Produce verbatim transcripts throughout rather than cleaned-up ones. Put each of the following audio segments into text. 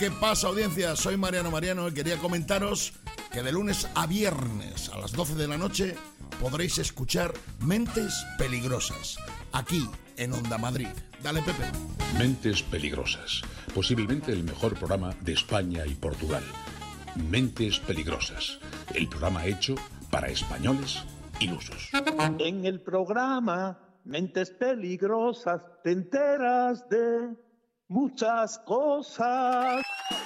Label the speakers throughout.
Speaker 1: ¿Qué pasa, audiencia? Soy Mariano Mariano y quería comentaros que de lunes a viernes a las doce de la noche podréis escuchar Mentes Peligrosas, aquí en Onda Madrid. Dale, Pepe.
Speaker 2: Mentes Peligrosas, posiblemente el mejor programa de España y Portugal. Mentes Peligrosas, el programa hecho para españoles ilusos.
Speaker 3: En el programa Mentes Peligrosas te enteras de muchas cosas.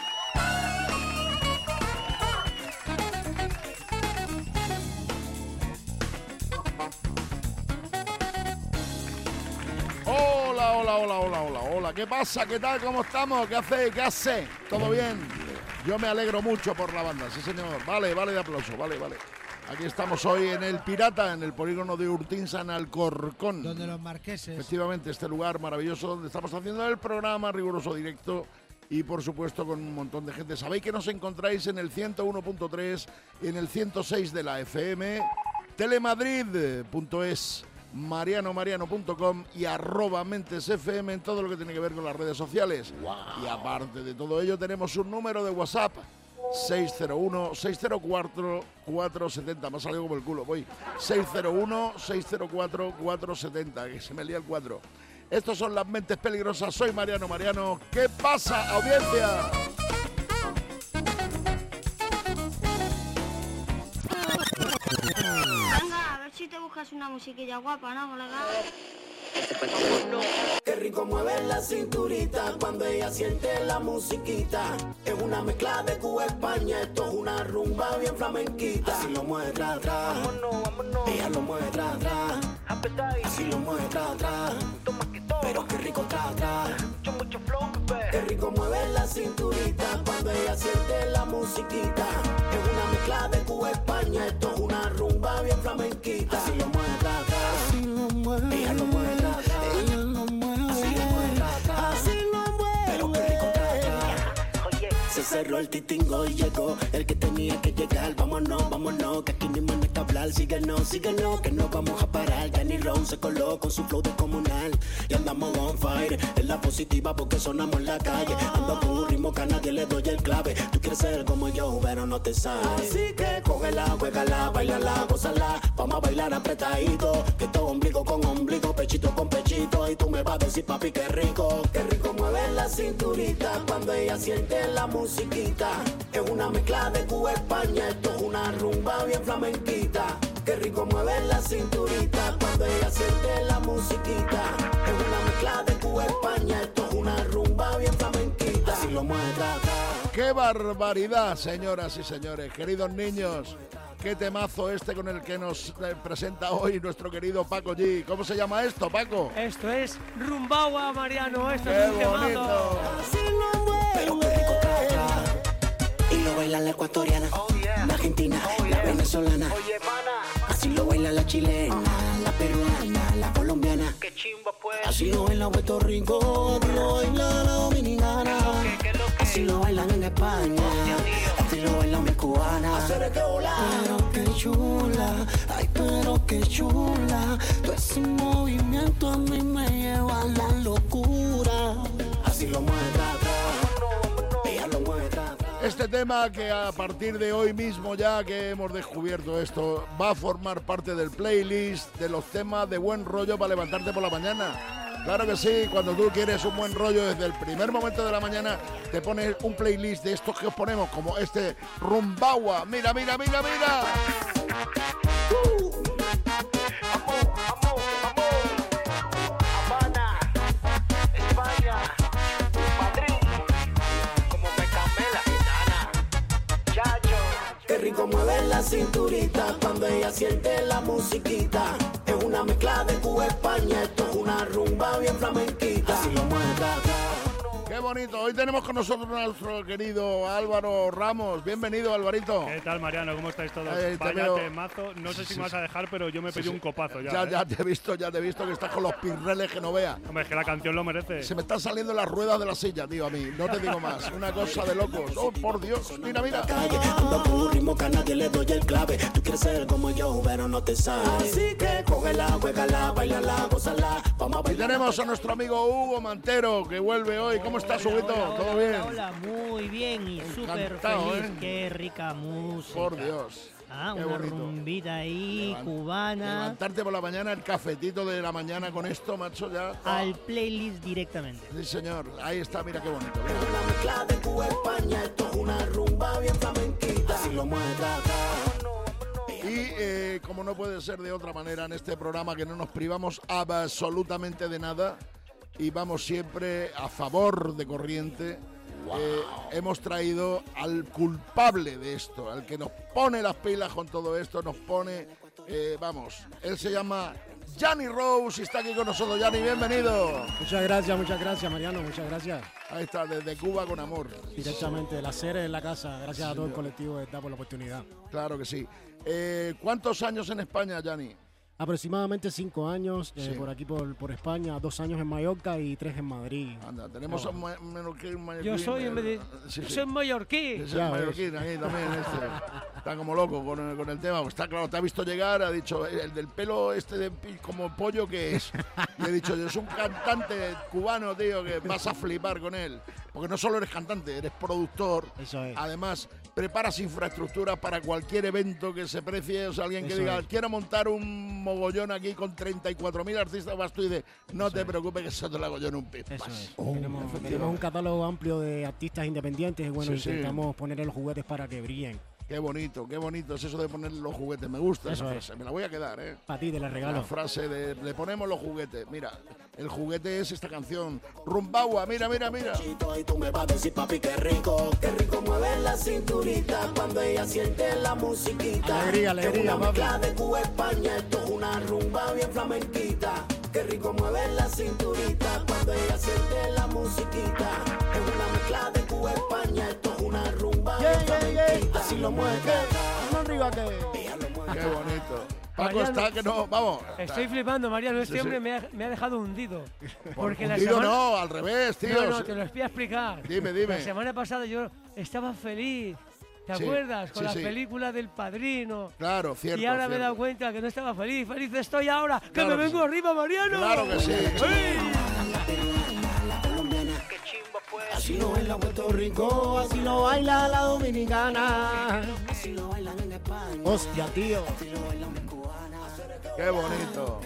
Speaker 1: Hola, hola, hola, hola, hola, hola. ¿Qué pasa? ¿Qué tal? ¿Cómo estamos? ¿Qué hace? ¿Qué hace? ¿Todo bien? Yo me alegro mucho por la banda, sí señor. Vale, vale de aplauso, vale, vale. Aquí estamos hoy en El Pirata, en el polígono de Urtinsa, en Alcorcón.
Speaker 4: Donde los marqueses.
Speaker 1: Efectivamente, este lugar maravilloso donde estamos haciendo el programa riguroso directo y, por supuesto, con un montón de gente. Sabéis que nos encontráis en el ciento uno punto tres, en el ciento seis de la F M, telemadrid punto es, mariano mariano punto com y arroba mentes F M en todo lo que tiene que ver con las redes sociales. Wow. Y aparte de todo ello, tenemos un número de WhatsApp. seis cero uno, seis cero cuatro, cuatro siete cero. Me ha salido como el culo, voy. seis cero uno, seis cero cuatro, cuatro siete cero, que se me lía el cuatro. Estos son las Mentes Peligrosas. Soy Mariano Mariano. ¿Qué pasa, audiencia?
Speaker 5: Venga, a ver si te buscas una musiquilla guapa, ¿no, colega?
Speaker 6: Qué rico mueve la cinturita cuando ella siente la musiquita. Es una mezcla de Cuba España, esto es una rumba bien flamenquita. Así lo mueve tra tra, vámonos, vámonos. Ella lo mueve tra tra, así lo mueve tra tra. Pero qué rico tra tra, mucho, mucho flow, bebé. Qué rico mueve la cinturita cuando ella siente la musiquita. Es una mezcla de Cuba España, esto es una rumba bien flamenquita. Así lo mueve tra tra, así lo mueve. Ella lo mueve. Se cerró el titingo y llegó el que tenía que llegar. Vámonos, vámonos, que aquí ni manera que hablar. Síguenos, síguenos, que no vamos a parar. Danny Ron se coló con su flow descomunal y andamos on fire, en la positiva porque sonamos en la calle. Ando con un ritmo que a nadie le doy el clave. Tú quieres ser como yo, pero no te sabes. Así que cógela, juégala, bailala, gózala. Vamos a bailar apretadito, que todo ombligo con ombligo, pechito con pechito. Y tú me vas a decir, papi, qué rico. Qué rico mueve la cinturita cuando ella siente la música. Musiquita, es una mezcla de Cuba España, esto es una rumba bien flamenquita. Qué rico mueve la cinturita cuando ella siente la musiquita. Es una mezcla de Cuba España, esto es una rumba bien flamenquita. Así lo mueve acá.
Speaker 1: ¡Qué barbaridad, señoras y señores! Queridos niños, qué temazo este con el que nos presenta hoy nuestro querido Paco G. ¿Cómo se llama esto, Paco?
Speaker 7: Esto es Rumbawa, Mariano. Esto
Speaker 1: ¡qué
Speaker 7: es un
Speaker 1: bonito!
Speaker 7: temazo.
Speaker 6: Así lo mueve. Pero qué rico tra, tra. Y lo baila la ecuatoriana, oh, yeah. La argentina, oh, yeah. La venezolana. Oye, pana. Así lo baila la chilena, la peruana, la colombiana. Qué chimba, pues. Así lo baila Puerto Rico, así lo baila la dominicana. ¿Qué, qué, qué, lo que? Así lo bailan en España, oh, así lo bailan mis cubanas. Pero qué chula, ay, pero qué chula. Todo ese movimiento a mí me lleva a la locura. Así lo mueve tra, tra. Ella lo mueve tra, tra.
Speaker 1: Este tema que a partir de hoy mismo, ya que hemos descubierto esto, va a formar parte del playlist de los temas de buen rollo para levantarte por la mañana. Claro que sí, cuando tú quieres un buen rollo desde el primer momento de la mañana, te pones un playlist de estos que os ponemos, como este Rumbawa. Mira, mira, mira, mira.
Speaker 6: Uh. Amor, amor, amor. Habana, España, Madrid. Como me camé la gitana. Chacho. Qué rico mueve la cinturita cuando ella siente la musiquita. Es una mezcla de Cuba España, esto es una rumba bien flamenquita. Así lo mueve acá.
Speaker 1: Qué bonito. Hoy tenemos con nosotros a nuestro querido Álvaro Ramos. Bienvenido, Alvarito.
Speaker 8: ¿Qué tal, Mariano? ¿Cómo estáis todos?
Speaker 1: Eh, te
Speaker 8: Vaya
Speaker 1: veo...
Speaker 8: temazo. No sé si me vas a dejar, pero yo me pedí sí, sí. un copazo ya.
Speaker 1: Ya,
Speaker 8: ¿eh?
Speaker 1: ya te he visto, ya te he visto que estás con los pirreles que no veas.
Speaker 8: Hombre, es que la canción lo merece.
Speaker 1: Se me están saliendo las ruedas de la silla, tío, a mí. No te digo más. Una cosa de locos. Oh, por Dios. Mira, mira.
Speaker 6: Ando con un ritmo que a nadie le doy el clave. Tú quieres ser como yo, pero no te sabes. Así que cógela, juégala, bailala, gózala. Vamos a bailar.
Speaker 1: Y tenemos a nuestro amigo Hugo Mantero, que vuelve hoy. ¿Cómo estás? estás,
Speaker 7: Hola,
Speaker 1: Huguito?
Speaker 7: hola,
Speaker 1: ¿Todo
Speaker 7: hola,
Speaker 1: bien?
Speaker 7: Hola, muy bien y súper
Speaker 1: Encantado,
Speaker 7: feliz.
Speaker 1: ¿eh?
Speaker 7: Qué rica música.
Speaker 1: Por Dios.
Speaker 7: Ah,
Speaker 1: qué
Speaker 7: una
Speaker 1: bonito.
Speaker 7: rumbita ahí,
Speaker 1: Levant-
Speaker 7: cubana.
Speaker 1: Levantarte por la mañana, el cafetito de la mañana con esto, macho, ya.
Speaker 7: Al playlist directamente.
Speaker 1: Sí, señor. Ahí está, mira qué bonito. Mira.
Speaker 6: Una mezcla de Cuba, España, esto es una rumba bien flamenquita. Así lo mueve
Speaker 1: Y eh, como no puede ser de otra manera en este programa que no nos privamos absolutamente de nada y vamos siempre a favor de corriente, eh, hemos traído al culpable de esto, al que nos pone las pilas con todo esto, nos pone, eh, vamos, él se llama Gianni Rose y está aquí con nosotros. Gianni, bienvenido.
Speaker 4: Muchas gracias, muchas gracias, Mariano, muchas gracias.
Speaker 1: Ahí está, desde Cuba con amor.
Speaker 4: Directamente, la serie en la casa, gracias a todo el colectivo que está por la oportunidad.
Speaker 1: Claro que sí. Eh, ¿Cuántos años en España, Gianni?
Speaker 4: Aproximadamente cinco años eh,
Speaker 1: Sí.
Speaker 4: por aquí, por, por España, dos años en Mallorca y tres en Madrid.
Speaker 1: Anda, tenemos a un ma- menorquín, un mallorquín.
Speaker 7: Yo soy, en vez de.
Speaker 1: eh, sí,
Speaker 7: yo
Speaker 1: sí.
Speaker 7: soy mallorquí.
Speaker 1: Es
Speaker 4: Ya
Speaker 1: el
Speaker 4: ves.
Speaker 1: mallorquín ahí también. Este. Está como loco con el, con el tema. Está claro, te ha visto llegar, ha dicho, el del pelo este de pi- como pollo que es. Y he dicho, yo es un cantante cubano, tío, que vas a flipar con él. Porque no solo eres cantante, eres productor.
Speaker 4: Eso es.
Speaker 1: Además, preparas infraestructuras para cualquier evento que se precie. O sea, alguien que
Speaker 4: Eso
Speaker 1: diga,
Speaker 4: es.
Speaker 1: quiero montar un mogollón aquí con treinta y cuatro mil artistas, vas tú y dices, no te preocupes que eso te lo hago yo en un pip.
Speaker 4: Eso es.
Speaker 1: Oh,
Speaker 4: tenemos,
Speaker 1: efectivamente.
Speaker 4: tenemos un catálogo amplio de artistas independientes y bueno,
Speaker 1: Sí, sí.
Speaker 4: intentamos ponerle los juguetes para que brillen.
Speaker 1: Qué bonito, qué bonito es eso de poner los juguetes. Me gusta
Speaker 4: Eso
Speaker 1: esa
Speaker 4: es.
Speaker 1: frase. Me la voy a quedar, ¿eh?
Speaker 4: Para ti te la
Speaker 1: La
Speaker 4: regalo.
Speaker 1: frase de le ponemos los juguetes. Mira, el juguete es esta canción. Rumbawa, mira, mira, mira.
Speaker 6: y tú me vas a decir, papi, qué rico, qué rico mueve la cinturita cuando ella siente la musiquita.
Speaker 4: Alegría, alegría,
Speaker 6: Es una
Speaker 4: papi.
Speaker 6: mezcla de Cuba, España, esto es una rumba bien flamenquita. Qué rico mueve la cinturita cuando ella siente la musiquita. Es una mezcla de Cuba, España, esto es una rumba
Speaker 4: Yeah,
Speaker 6: bien
Speaker 4: yeah, yeah.
Speaker 6: flamenquita. Así lo mueve.
Speaker 4: Vamos arriba que...
Speaker 1: Qué bonito. Paco
Speaker 7: Mariano,
Speaker 1: está que no, vamos.
Speaker 7: Estoy flipando, Mariano. Este
Speaker 1: Sí, sí.
Speaker 7: hombre me ha, me ha dejado hundido. Porque la
Speaker 1: Digo,
Speaker 7: semana.
Speaker 1: no, al revés, tío.
Speaker 7: No, no, te lo voy a explicar.
Speaker 1: Dime, dime.
Speaker 7: La semana pasada yo estaba feliz. ¿Te
Speaker 1: Sí,
Speaker 7: acuerdas? Con
Speaker 1: sí,
Speaker 7: la
Speaker 1: sí.
Speaker 7: película del Padrino.
Speaker 1: Claro, cierto.
Speaker 7: y ahora me he
Speaker 1: cierto.
Speaker 7: dado cuenta que no estaba feliz. Feliz estoy ahora. ¡Que
Speaker 1: Claro
Speaker 7: me
Speaker 1: que
Speaker 7: vengo
Speaker 1: sí.
Speaker 7: arriba, Mariano!
Speaker 1: Claro que sí.
Speaker 7: ¡Ey!
Speaker 6: Así lo baila Puerto Rico, así
Speaker 4: Así lo baila la dominicana.
Speaker 6: así lo bailan en España.
Speaker 4: Hostia, tío.
Speaker 1: Qué bonito.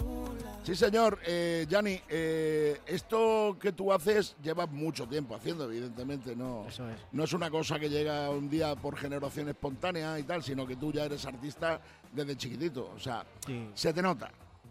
Speaker 1: Sí, señor. Eh, Gianni, eh, esto que tú haces llevas mucho tiempo haciendo, evidentemente. No,
Speaker 4: Eso es.
Speaker 1: no es una cosa que llega un día por generación espontánea y tal, sino que tú ya eres artista desde chiquitito. O sea,
Speaker 4: Sí.
Speaker 1: se te nota.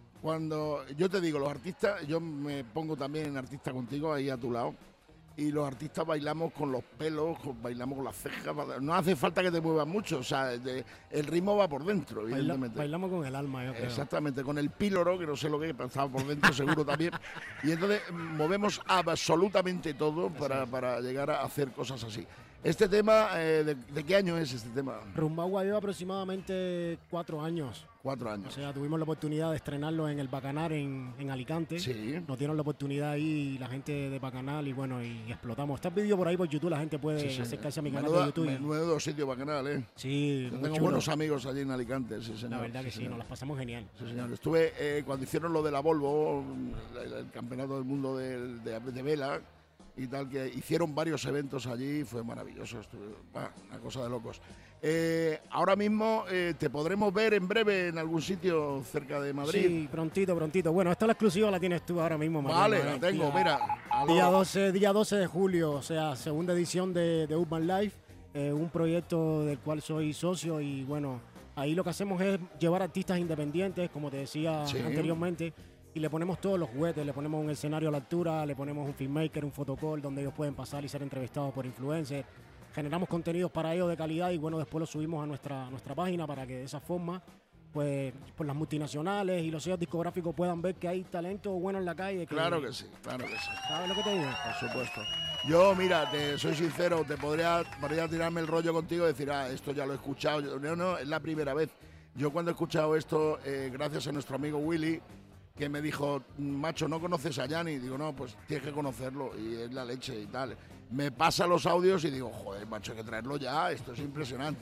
Speaker 1: Cuando yo te digo, los artistas, yo me pongo también artista contigo ahí a tu lado. Y los artistas bailamos con los pelos, con- bailamos con las cejas. No hace falta que te muevas mucho. O sea, de- el ritmo va por dentro,
Speaker 4: Baila-
Speaker 1: evidentemente.
Speaker 4: bailamos con el alma, yo creo.
Speaker 1: Exactamente, con el píloro, que no sé lo que estaba por dentro, seguro también. Y entonces mm, movemos absolutamente todo para, para llegar a hacer cosas así. Este tema, eh, de, de qué año es este tema?
Speaker 4: Rumbagua lleva aproximadamente cuatro años.
Speaker 1: Cuatro
Speaker 4: O
Speaker 1: años.
Speaker 4: sea, tuvimos la oportunidad de estrenarlo en el Bacanar en, en Alicante.
Speaker 1: Sí.
Speaker 4: Nos dieron la oportunidad ahí la gente de Bacanal y bueno, y explotamos. Está el vídeo por ahí por YouTube, la gente puede
Speaker 1: Sí, sí.
Speaker 4: acercarse a mi canal
Speaker 1: Menuda-
Speaker 4: de YouTube.
Speaker 1: Menudo sitio bacanal, ¿eh?
Speaker 4: Sí,
Speaker 1: Yo
Speaker 4: muy
Speaker 1: tengo
Speaker 4: chulo.
Speaker 1: buenos amigos allí en Alicante, sí, señor.
Speaker 4: La verdad que sí,
Speaker 1: señor.
Speaker 4: nos las pasamos genial.
Speaker 1: Sí, señor. Estuve eh, cuando hicieron lo de la Volvo, el, el campeonato del mundo de, de- de vela y tal, que hicieron varios eventos allí, fue maravilloso, estuve, bah, una cosa de locos. Eh, ahora mismo eh, te podremos ver en breve en algún sitio cerca de Madrid.
Speaker 4: Sí, prontito, prontito. Bueno, esta la exclusiva la tienes tú ahora mismo, Mariano,
Speaker 1: Vale,
Speaker 4: ¿eh?
Speaker 1: la tengo,
Speaker 4: Día-
Speaker 1: mira. a lo-
Speaker 4: Día doce, día doce de julio, o sea, segunda edición de, de Urban Life, eh, un proyecto del cual soy socio y bueno, ahí lo que hacemos es llevar artistas independientes, como te decía
Speaker 1: Sí.
Speaker 4: anteriormente, y le ponemos todos los juguetes, le ponemos un escenario a la altura, le ponemos un filmmaker, un fotocall donde ellos pueden pasar y ser entrevistados por influencers. Generamos contenidos para ellos de calidad y bueno, después los subimos a nuestra, nuestra página para que de esa forma, pues, por las multinacionales y los sellos discográficos puedan ver que hay talento bueno en la calle. Que,
Speaker 1: Claro que sí, claro que sí.
Speaker 4: ¿Sabes lo que te digo?
Speaker 1: Por supuesto. Yo, mira, te soy sincero, te podría, podría tirarme el rollo contigo y decir, ah, esto ya lo he escuchado. Yo- no, no, es la primera vez. Yo cuando he escuchado esto, eh, gracias a nuestro amigo Willy, que me dijo, macho, ¿no conoces a Gianni? Digo, no, pues tienes que conocerlo y es la leche y tal. Me pasa los audios y digo, joder, macho, hay que traerlo ya, esto es impresionante.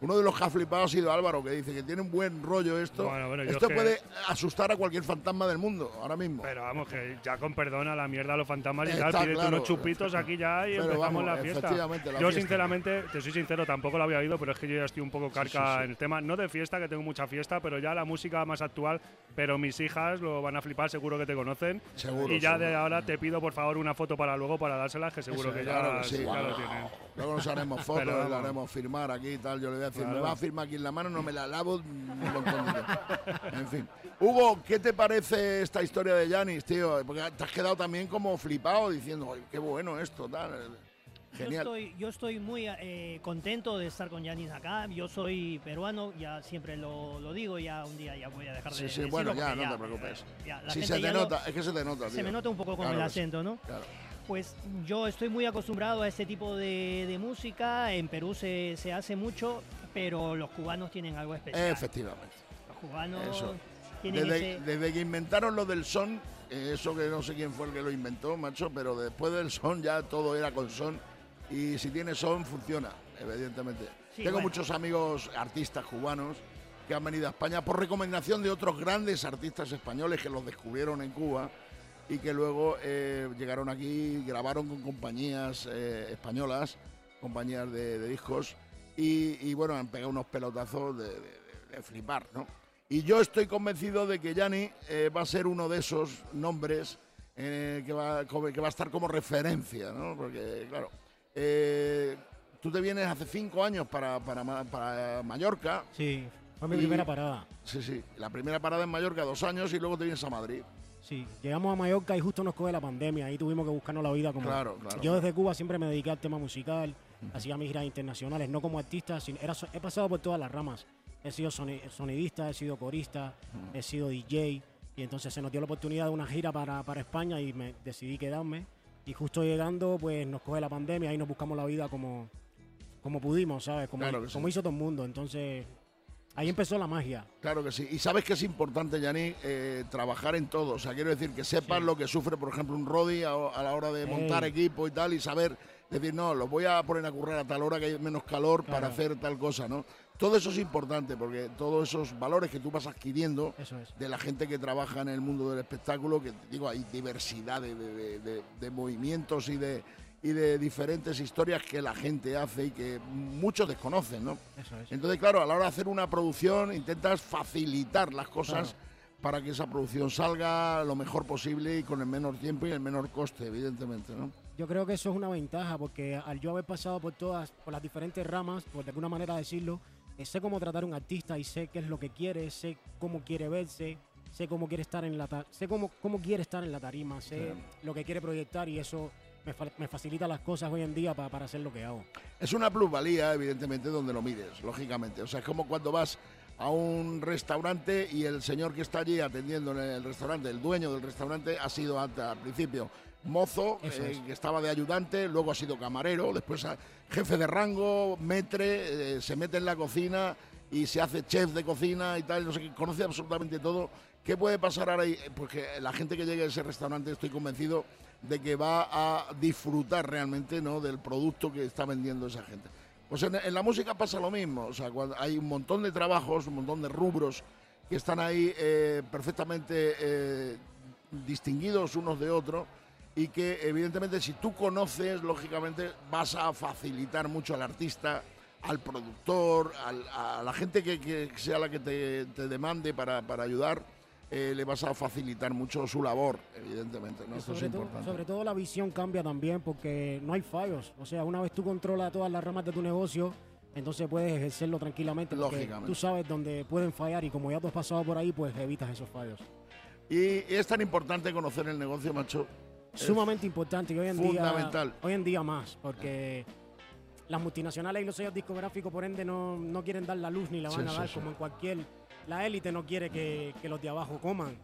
Speaker 1: Uno de los que ha flipado ha sido Álvaro, que dice que tiene un buen rollo esto.
Speaker 8: Bueno, bueno, yo
Speaker 1: esto
Speaker 8: es que-
Speaker 1: puede asustar a cualquier fantasma del mundo, ahora mismo.
Speaker 8: Pero vamos, que ya con perdón a la mierda a los fantasmas y
Speaker 1: Está
Speaker 8: tal, pídete
Speaker 1: claro.
Speaker 8: unos chupitos aquí ya y
Speaker 1: Pero
Speaker 8: empezamos
Speaker 1: vamos,
Speaker 8: la fiesta.
Speaker 1: efectivamente, la
Speaker 8: yo
Speaker 1: fiesta.
Speaker 8: sinceramente, te soy sincero, tampoco lo había oído, pero es que yo ya estoy un poco carca
Speaker 1: Sí, sí, sí.
Speaker 8: en el tema, no de fiesta, que tengo mucha fiesta, pero ya la música más actual, pero mis hijas lo van a flipar, seguro que te conocen.
Speaker 1: Seguro,
Speaker 8: y ya de
Speaker 1: seguro.
Speaker 8: ahora te pido por favor una foto para luego para dárselas, que seguro
Speaker 1: Eso,
Speaker 8: que ya,
Speaker 1: claro que sí.
Speaker 8: ya lo tienen.
Speaker 1: Luego nos haremos fotos,
Speaker 8: Pero
Speaker 1: le
Speaker 8: vamos.
Speaker 1: haremos firmar aquí y tal. Yo le voy a decir,
Speaker 8: Claro.
Speaker 1: me va a firmar aquí en la mano, no me la lavo un montón de tiempo. En fin. Hugo, ¿qué te parece esta historia de Yanis, tío? Porque te has quedado también como flipado diciendo, "Ay, qué bueno esto, tal". Genial.
Speaker 9: Yo estoy, yo estoy muy eh, contento de estar con Yanis acá. Yo soy peruano, ya siempre lo, lo digo, ya un día ya voy a dejar de
Speaker 1: Sí, sí,
Speaker 9: decirlo
Speaker 1: bueno, ya,
Speaker 9: porque
Speaker 1: no te preocupes.
Speaker 9: eh, ya, la
Speaker 1: Si
Speaker 9: gente
Speaker 1: se te
Speaker 9: ya lo-
Speaker 1: nota, es que se te nota,
Speaker 9: se
Speaker 1: tío.
Speaker 9: me nota un poco con
Speaker 1: Claro
Speaker 9: el
Speaker 1: que sí,
Speaker 9: acento, ¿no?
Speaker 1: claro.
Speaker 9: Pues yo estoy muy acostumbrado a este tipo de, de música. En Perú se, se hace mucho, pero los cubanos tienen algo especial.
Speaker 1: Efectivamente.
Speaker 9: Los cubanos
Speaker 1: Eso.
Speaker 9: tienen
Speaker 1: Desde,
Speaker 9: ese...
Speaker 1: desde que inventaron lo del son, eh, eso que no sé quién fue el que lo inventó, macho, pero después del son ya todo era con son. Y si tiene son, funciona, evidentemente.
Speaker 9: Sí,
Speaker 1: Tengo
Speaker 9: bueno.
Speaker 1: muchos amigos artistas cubanos que han venido a España por recomendación de otros grandes artistas españoles que los descubrieron en Cuba y que luego eh, llegaron aquí, grabaron con compañías eh, españolas, compañías de, de discos, y, y, bueno, han pegado unos pelotazos de, de- de- de flipar, ¿no? Y yo estoy convencido de que Yanni eh, va a ser uno de esos nombres eh, que, va, como- que va a estar como referencia, ¿no? Porque, claro, eh, tú te vienes hace cinco años para, para, Ma- para Mallorca.
Speaker 4: Sí, fue mi
Speaker 1: Y-
Speaker 4: primera parada.
Speaker 1: Sí, sí. La primera parada en Mallorca, dos años, y luego te vienes a Madrid.
Speaker 4: Sí, llegamos a Mallorca y justo nos coge la pandemia. Ahí tuvimos que buscarnos la vida como.
Speaker 1: Claro, claro.
Speaker 4: Yo desde Cuba siempre me dediqué al tema musical, hacía mis giras internacionales, no como artista, sino era, so- he pasado por todas las ramas. He sido soni- sonidista, he sido corista, he sido D J. Y entonces se nos dio la oportunidad de una gira para, para España y me decidí quedarme. Y justo llegando, pues nos coge la pandemia y nos buscamos la vida como, como pudimos, ¿sabes? Como,
Speaker 1: Claro que sí.
Speaker 4: como hizo todo el mundo. Entonces, ahí empezó la magia.
Speaker 1: Claro que sí. Y sabes que es importante, Yanni, eh, trabajar en todo. O sea, quiero decir, que sepas
Speaker 4: Sí.
Speaker 1: lo que sufre, por ejemplo, un Rodi a, a la hora de montar
Speaker 4: Ey.
Speaker 1: equipo y tal, y saber, decir, no, lo voy a poner a currar a tal hora que hay menos calor para
Speaker 4: Claro.
Speaker 1: hacer tal cosa, ¿no? Todo eso es importante, porque todos esos valores que tú vas adquiriendo
Speaker 4: Eso es.
Speaker 1: de la gente que trabaja en el mundo del espectáculo, que digo, hay diversidad de, de- de- de- de movimientos y de, y de diferentes historias que la gente hace y que muchos desconocen, ¿no?
Speaker 4: Eso es.
Speaker 1: Entonces, claro, a la hora de hacer una producción intentas facilitar las cosas para que esa producción salga lo mejor posible y con el menor tiempo y el menor coste, evidentemente, ¿no?
Speaker 4: Yo creo que eso es una ventaja porque al yo haber pasado por todas, por las diferentes ramas, por de alguna manera decirlo, eh, sé cómo tratar a un artista y sé qué es lo que quiere, sé cómo quiere verse, sé cómo quiere estar en la ta- sé cómo, cómo quiere estar en la tarima, sé lo que quiere proyectar y eso me, fa- me facilita las cosas hoy en día pa- para hacer lo que hago.
Speaker 1: Es una plusvalía, evidentemente, donde lo mires, lógicamente. O sea, es como cuando vas a un restaurante y el señor que está allí atendiendo en el restaurante, el dueño del restaurante, ha sido hasta al principio mozo,
Speaker 4: Eso
Speaker 1: eh,
Speaker 4: es.
Speaker 1: que estaba de ayudante, luego ha sido camarero, después a- jefe de rango, metre, eh, se mete en la cocina y se hace chef de cocina y tal, no sé qué, conoce absolutamente todo. ¿Qué puede pasar ahora ahí? Pues que la gente que llegue a ese restaurante, estoy convencido de que va a disfrutar realmente, ¿no?, del producto que está vendiendo esa gente. Pues en, en la música pasa lo mismo, o sea, cuando hay un montón de trabajos, un montón de rubros que están ahí eh, perfectamente eh, distinguidos unos de otros y que evidentemente si tú conoces, lógicamente vas a facilitar mucho al artista, al productor, al- a la gente que, que sea la que te, te demande para, para ayudar, eh, le vas a facilitar mucho su labor, evidentemente, ¿no?
Speaker 4: Y
Speaker 1: Esto es
Speaker 4: sobre, todo,
Speaker 1: importante.
Speaker 4: sobre todo la visión cambia también porque no hay fallos. O sea, una vez tú controlas todas las ramas de tu negocio, entonces puedes ejercerlo tranquilamente. Porque
Speaker 1: Lógicamente.
Speaker 4: tú sabes dónde pueden fallar y como ya tú has pasado por ahí, pues evitas esos fallos.
Speaker 1: Y es tan importante conocer el negocio, macho.
Speaker 4: Sumamente importante y hoy en
Speaker 1: fundamental.
Speaker 4: día hoy en día más porque las multinacionales y los sellos discográficos por ende no, no quieren dar la luz ni la van
Speaker 1: Sí,
Speaker 4: a
Speaker 1: sí,
Speaker 4: dar
Speaker 1: sí.
Speaker 4: como en cualquier la élite no quiere que, que los de abajo coman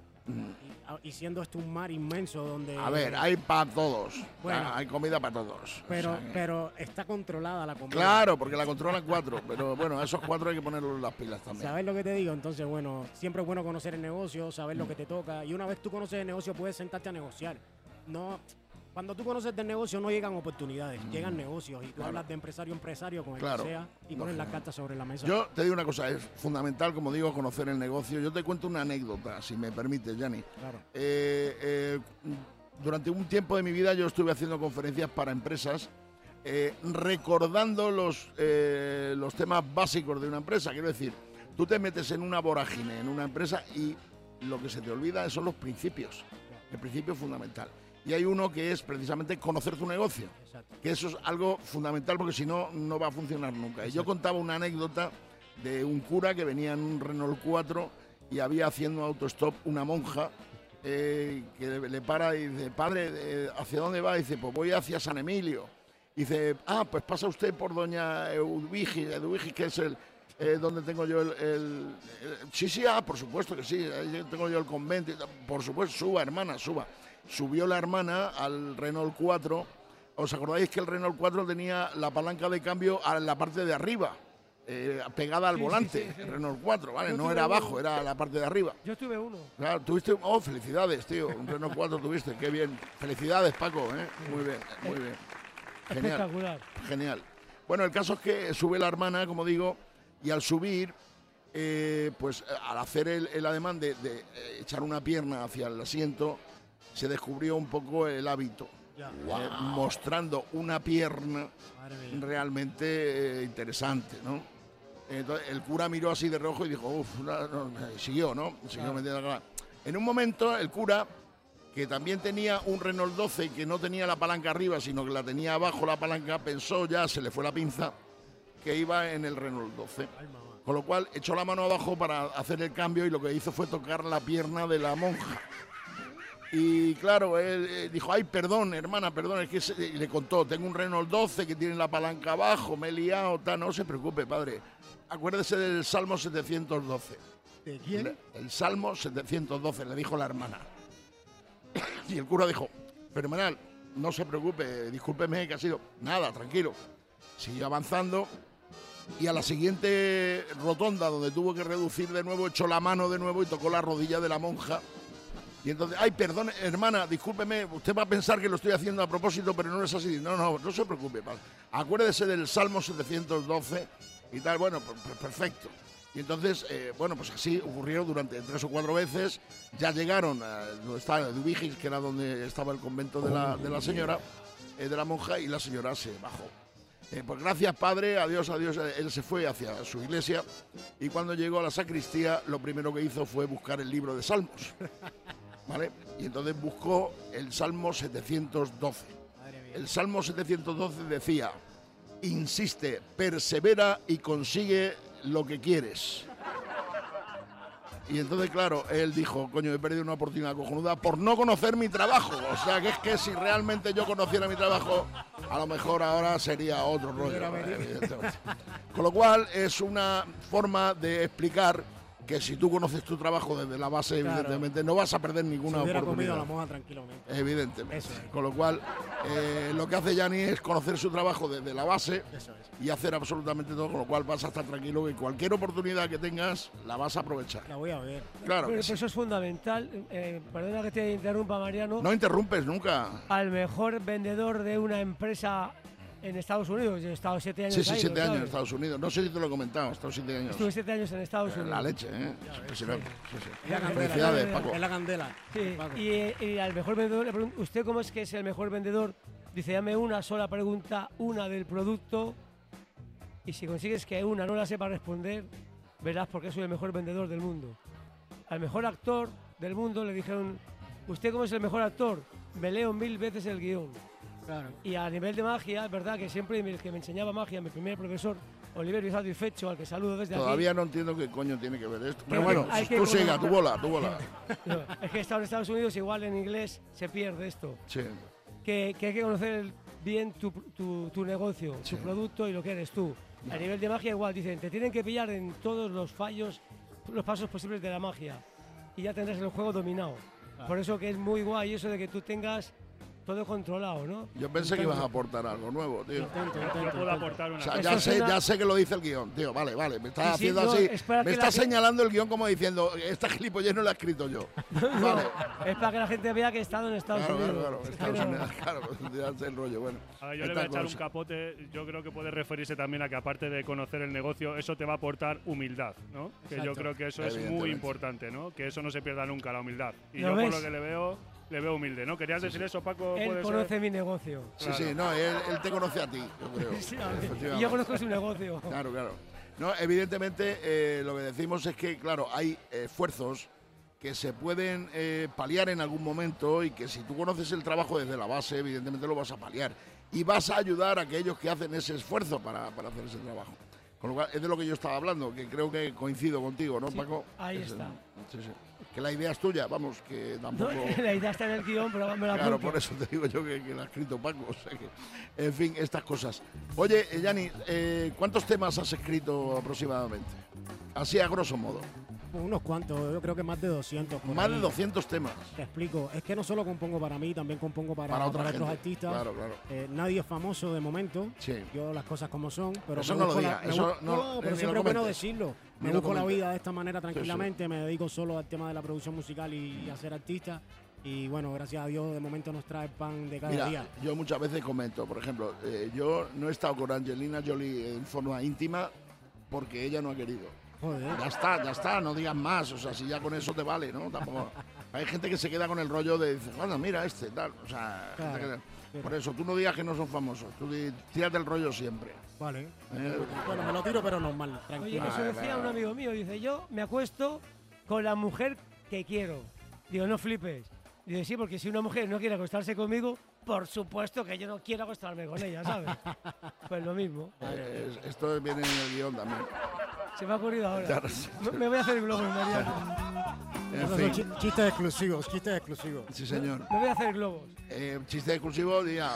Speaker 4: y, y siendo esto un mar inmenso donde
Speaker 1: A ver, hay para todos.
Speaker 4: Bueno.
Speaker 1: Ah, hay comida para todos.
Speaker 4: pero
Speaker 1: O sea que-
Speaker 4: pero está controlada la comida.
Speaker 1: Claro, porque la controlan cuatro. Pero bueno, a esos cuatro hay que ponerlos las pilas también.
Speaker 4: ¿Sabes lo que te digo? Entonces, bueno, siempre es bueno conocer el negocio, saber lo que te toca. Y una vez tú conoces el negocio, puedes sentarte a negociar. No, Cuando tú conoces del negocio no llegan oportunidades,
Speaker 1: Mm.
Speaker 4: llegan negocios. Y tú
Speaker 1: Claro.
Speaker 4: hablas de empresario a empresario con el
Speaker 1: Claro.
Speaker 4: que sea y pones las cartas sobre la mesa.
Speaker 1: Yo te digo una cosa, es fundamental, como digo, conocer el negocio. Yo te cuento una anécdota, si me permites, Gianni.
Speaker 4: Claro.
Speaker 1: Eh, eh, durante un tiempo de mi vida yo estuve haciendo conferencias para empresas, eh, recordando los, eh, los temas básicos de una empresa. Quiero decir, tú te metes en una vorágine, en una empresa, y lo que se te olvida son los principios. El principio fundamental. Y hay uno que es precisamente conocer tu negocio,
Speaker 4: Exacto.
Speaker 1: que eso es algo fundamental porque si no, no va a funcionar nunca. Y yo contaba una anécdota de un cura que venía en un Renault cuatro y había haciendo autostop una monja eh, que le, le para y dice, padre, eh, ¿hacia dónde va? Y dice, pues voy hacia San Emilio. Y dice, ah, pues pasa usted por doña Eduvigi, Eduvigi, que es el... eh, donde tengo yo el, el- el- Sí, sí, ah, por supuesto que sí, ahí tengo yo el convento. y tal. Por supuesto, suba, hermana, suba. Subió la hermana al Renault cuatro. ¿Os acordáis que el Renault cuatro tenía la palanca de cambio en la parte de arriba? Eh, pegada al
Speaker 7: Sí, sí,
Speaker 1: volante,
Speaker 7: sí, sí.
Speaker 1: el Renault cuatro, ¿vale?
Speaker 7: Yo
Speaker 1: No
Speaker 7: tuve
Speaker 1: era
Speaker 7: uno.
Speaker 1: abajo, era la parte de arriba.
Speaker 7: Yo tuve uno.
Speaker 1: Claro, tuviste, oh, felicidades, tío, un Renault cuatro tuviste, qué bien. Felicidades, Paco, ¿eh? Muy bien, muy bien. Genial,
Speaker 7: Espectacular.
Speaker 1: genial. Bueno, el caso es que sube la hermana, como digo, y al subir, eh, pues al hacer el, el ademán de, de, eh, echar una pierna hacia el asiento, se descubrió un poco el hábito,
Speaker 4: Ya.
Speaker 1: eh, mostrando una pierna
Speaker 4: Madre mía.
Speaker 1: realmente eh, interesante, ¿no? Entonces el cura miró así de reojo y dijo, uff, no, no, siguió, ¿no? Siguió metiendo la cara. En un momento el cura, que también tenía un Renault doce que no tenía la palanca arriba, sino que la tenía abajo la palanca, pensó ya, se le fue la pinza, que iba en el Renault doce.
Speaker 4: Ay, mamá.
Speaker 1: Con lo cual echó la mano abajo para hacer el cambio y lo que hizo fue tocar la pierna de la monja. Y claro, él eh, dijo, ay, perdón, hermana, perdón, es que se- y le contó, tengo un Renault doce que tiene la palanca abajo, me he liado, tal, no se preocupe, padre. Acuérdese del Salmo setecientos doce.
Speaker 4: ¿De quién?
Speaker 1: Le- El Salmo setecientos doce, le dijo la hermana. Y el cura dijo, fenomenal, no se preocupe, discúlpeme que ha sido. Nada, tranquilo. Siguió avanzando y a la siguiente rotonda, donde tuvo que reducir de nuevo, echó la mano de nuevo y tocó la rodilla de la monja. Y entonces, ay, perdón, hermana, discúlpeme, usted va a pensar que lo estoy haciendo a propósito, pero no es así. No, no, no se preocupe, padre. Acuérdese del Salmo setecientos doce y tal, bueno, pues, pues, perfecto. Y entonces, eh, bueno, pues así ocurrió durante tres o cuatro veces. Ya llegaron a donde estaba Eduvigis, que era donde estaba el convento de la, de la señora, eh, de la monja, y la señora se bajó. Eh, pues gracias, padre, adiós, adiós. eh, Él se fue hacia su iglesia y cuando llegó a la sacristía, lo primero que hizo fue buscar el libro de Salmos. ¿Vale? Y entonces buscó el Salmo setecientos doce.
Speaker 4: Madre mía.
Speaker 1: El Salmo setecientos doce decía, insiste, persevera y consigue lo que quieres. Y entonces, claro, él dijo, coño, he perdido una oportunidad cojonuda por no conocer mi trabajo. O sea, que es que si realmente yo conociera mi trabajo, a lo mejor ahora sería otro rollo. evidentemente. Con lo cual, es una forma de explicar que si tú conoces tu trabajo desde la base,
Speaker 4: Claro.
Speaker 1: evidentemente, no vas a perder
Speaker 4: Se
Speaker 1: ninguna
Speaker 4: hubiera comido
Speaker 1: oportunidad.
Speaker 4: a la moja tranquilamente.
Speaker 1: Evidentemente.
Speaker 4: Eso es.
Speaker 1: Con lo cual, eh, lo que hace Gianni es conocer su trabajo desde la base
Speaker 4: Eso es.
Speaker 1: y hacer absolutamente todo, con lo cual vas a estar tranquilo que cualquier oportunidad que tengas la vas a aprovechar.
Speaker 4: La voy a ver.
Speaker 1: Claro
Speaker 7: Pero
Speaker 1: que sí.
Speaker 7: eso es fundamental. Eh, perdona que te interrumpa, Mariano.
Speaker 1: No interrumpes nunca.
Speaker 7: Al mejor vendedor de una empresa en Estados Unidos. Yo he estado siete años
Speaker 1: Sí, sí,
Speaker 7: ahí,
Speaker 1: siete
Speaker 7: ¿no
Speaker 1: años en
Speaker 7: sabes?
Speaker 1: Estados Unidos. No sé si te lo he comentado, he estado siete años.
Speaker 7: Estuve siete años en Estados
Speaker 1: Eh,
Speaker 7: Unidos.
Speaker 1: La leche, ¿eh? Impresionante. Sí, sí.
Speaker 4: Es la candela.
Speaker 1: Felicidades,
Speaker 7: es-
Speaker 1: Paco.
Speaker 4: Es la candela.
Speaker 7: Sí,
Speaker 4: Paco.
Speaker 7: y, eh, y al mejor vendedor le pregunto, ¿usted cómo es que es el mejor vendedor? Dice, dame una sola pregunta, una del producto, y si consigues que una no la sepa responder, verás por qué soy el mejor vendedor del mundo. Al mejor actor del mundo le dijeron, ¿usted cómo es el mejor actor? Me leo mil veces el guión.
Speaker 4: Claro.
Speaker 7: Y a nivel de magia, es verdad que siempre el que me enseñaba magia, mi primer profesor, Oliverio Satisfecho, al que saludo desde
Speaker 1: Todavía no entiendo qué coño tiene que ver esto. Pero
Speaker 7: que
Speaker 1: bueno,
Speaker 7: hay que
Speaker 1: tú siga,
Speaker 7: conocer-
Speaker 1: tu bola, tu bola.
Speaker 7: aquí. No, es que he estado en Estados Unidos, igual en inglés se pierde esto.
Speaker 1: Sí.
Speaker 7: que, que hay que conocer el- bien tu, tu- tu negocio,
Speaker 1: Sí.
Speaker 7: tu producto y lo que eres tú. A nivel de magia igual, dicen, te tienen que pillar en todos los fallos, los pasos posibles de la magia y ya tendrás el juego dominado. Por eso que es muy guay eso de que tú tengas todo controlado, ¿no?
Speaker 1: Yo pensé que ibas a aportar algo nuevo, tío.
Speaker 4: Intento,
Speaker 8: Yo
Speaker 4: intento,
Speaker 8: puedo
Speaker 4: intento.
Speaker 8: aportar una
Speaker 1: O sea,
Speaker 8: cosa.
Speaker 1: ya
Speaker 7: Eso
Speaker 1: sé,
Speaker 7: es una-
Speaker 1: ya sé que lo dice el guión, tío. Vale, vale. Me estás
Speaker 7: Sí, sí,
Speaker 1: haciendo
Speaker 7: no,
Speaker 1: así.
Speaker 7: es para
Speaker 1: Me
Speaker 7: que la
Speaker 1: estás
Speaker 7: gente-
Speaker 1: señalando el guión como diciendo, esta gilipollez no la he escrito yo. Vale.
Speaker 7: Es para que la gente vea que he estado en Estados
Speaker 1: Claro, claro,
Speaker 7: Unidos.
Speaker 1: claro. Estados Unidos, claro, ya sé el rollo. Bueno,
Speaker 8: A ver, yo le
Speaker 1: esta
Speaker 8: voy a echar un
Speaker 1: cosa.
Speaker 8: capote. Yo creo que puede referirse también a que, aparte de conocer el negocio, eso te va a aportar humildad, ¿no? Que yo
Speaker 4: Exacto.
Speaker 8: creo que eso es muy
Speaker 1: Evidentemente.
Speaker 8: importante, ¿no? Que eso no se pierda nunca, la humildad. Y
Speaker 7: ¿Lo
Speaker 8: yo, por
Speaker 7: ves?
Speaker 8: lo que le veo, le veo humilde, ¿no? ¿Querías decir eso, Paco?
Speaker 7: Él
Speaker 8: ¿Puede
Speaker 7: conoce
Speaker 8: ser?
Speaker 7: mi negocio.
Speaker 1: Sí, sí, no, él, él te conoce a ti, yo creo.
Speaker 7: Sí, a ver,
Speaker 1: Efectivamente.
Speaker 7: y yo conozco su negocio.
Speaker 1: Claro, claro. No, evidentemente eh, lo que decimos es que, claro, hay esfuerzos que se pueden eh, paliar en algún momento y que si tú conoces el trabajo desde la base, evidentemente lo vas a paliar. Y vas a ayudar a aquellos que hacen ese esfuerzo para, para hacer ese trabajo. Con lo cual, es de lo que yo estaba hablando, que creo que coincido contigo, ¿no,
Speaker 7: Sí,
Speaker 1: Paco?
Speaker 7: ahí
Speaker 1: Es,
Speaker 7: está.
Speaker 1: sí, sí. Que la idea es tuya, vamos, que
Speaker 7: No,
Speaker 1: tampoco...
Speaker 7: la idea está en el guión, pero me la
Speaker 1: Claro,
Speaker 7: apunto.
Speaker 1: por eso te digo yo que, que la ha escrito Paco. O sea que, en fin, estas cosas. Oye, eh, Yanni, eh, ¿cuántos temas has escrito aproximadamente? Así a grosso modo.
Speaker 4: Unos cuantos, yo creo que más de doscientos. por
Speaker 1: Más
Speaker 4: ahí.
Speaker 1: de doscientos temas.
Speaker 4: Te explico, es que no solo compongo para mí, también compongo para,
Speaker 1: Para otra
Speaker 4: para otros
Speaker 1: gente.
Speaker 4: artistas.
Speaker 1: Claro, claro.
Speaker 4: Eh, nadie es famoso de momento.
Speaker 1: Sí.
Speaker 4: Yo las cosas como son, pero
Speaker 1: Eso
Speaker 4: me
Speaker 1: no lo
Speaker 4: busco
Speaker 1: diga,
Speaker 4: la- me
Speaker 1: eso
Speaker 4: busco-
Speaker 1: no-
Speaker 4: no,
Speaker 1: ni
Speaker 4: pero
Speaker 1: lo
Speaker 4: siempre es bueno
Speaker 1: comentes.
Speaker 4: decirlo.
Speaker 1: Ni
Speaker 4: Me
Speaker 1: lo
Speaker 4: busco la
Speaker 1: comentes.
Speaker 4: vida de esta manera
Speaker 1: sí.
Speaker 4: tranquilamente, me dedico solo al tema de la producción musical y, y a ser artista. Y bueno, gracias a Dios de momento nos trae el pan de cada
Speaker 1: Mira,
Speaker 4: día.
Speaker 1: yo muchas veces comento, por ejemplo, eh, yo no he estado con Angelina Jolie en forma íntima porque ella no ha querido.
Speaker 4: Joder.
Speaker 1: Ya está, ya está, no digas más. O sea, si ya con eso te vale, ¿no? Tampoco. Hay gente que se queda con el rollo de, dice, bueno, mira este, tal. O sea,
Speaker 4: Claro,
Speaker 1: gente que-
Speaker 4: pero-
Speaker 1: por eso, tú no digas que no son famosos. Tú di- tírate el rollo siempre.
Speaker 4: Vale.
Speaker 1: Eh,
Speaker 4: Bueno, me lo tiro, pero normal,
Speaker 7: Oye,
Speaker 4: tranquilo.
Speaker 7: eso
Speaker 1: Vale,
Speaker 7: decía
Speaker 1: vale.
Speaker 7: un amigo mío, dice, yo me acuesto con la mujer que quiero. Digo, no flipes. Dice, sí, porque si una mujer no quiere acostarse conmigo, por supuesto que yo no quiero acostarme con ella, ¿sabes? Pues lo mismo.
Speaker 1: eh, es- esto viene en el guión también.
Speaker 7: Se me ha ocurrido ahora.
Speaker 1: Ya lo sé.
Speaker 7: Me- Me voy a hacer globos, Mariano.
Speaker 1: En
Speaker 4: Esos son
Speaker 1: fin,
Speaker 4: chi- chistes exclusivos, chistes exclusivos.
Speaker 1: sí, señor.
Speaker 7: Me voy a hacer globos.
Speaker 1: Eh, chiste exclusivo, diga.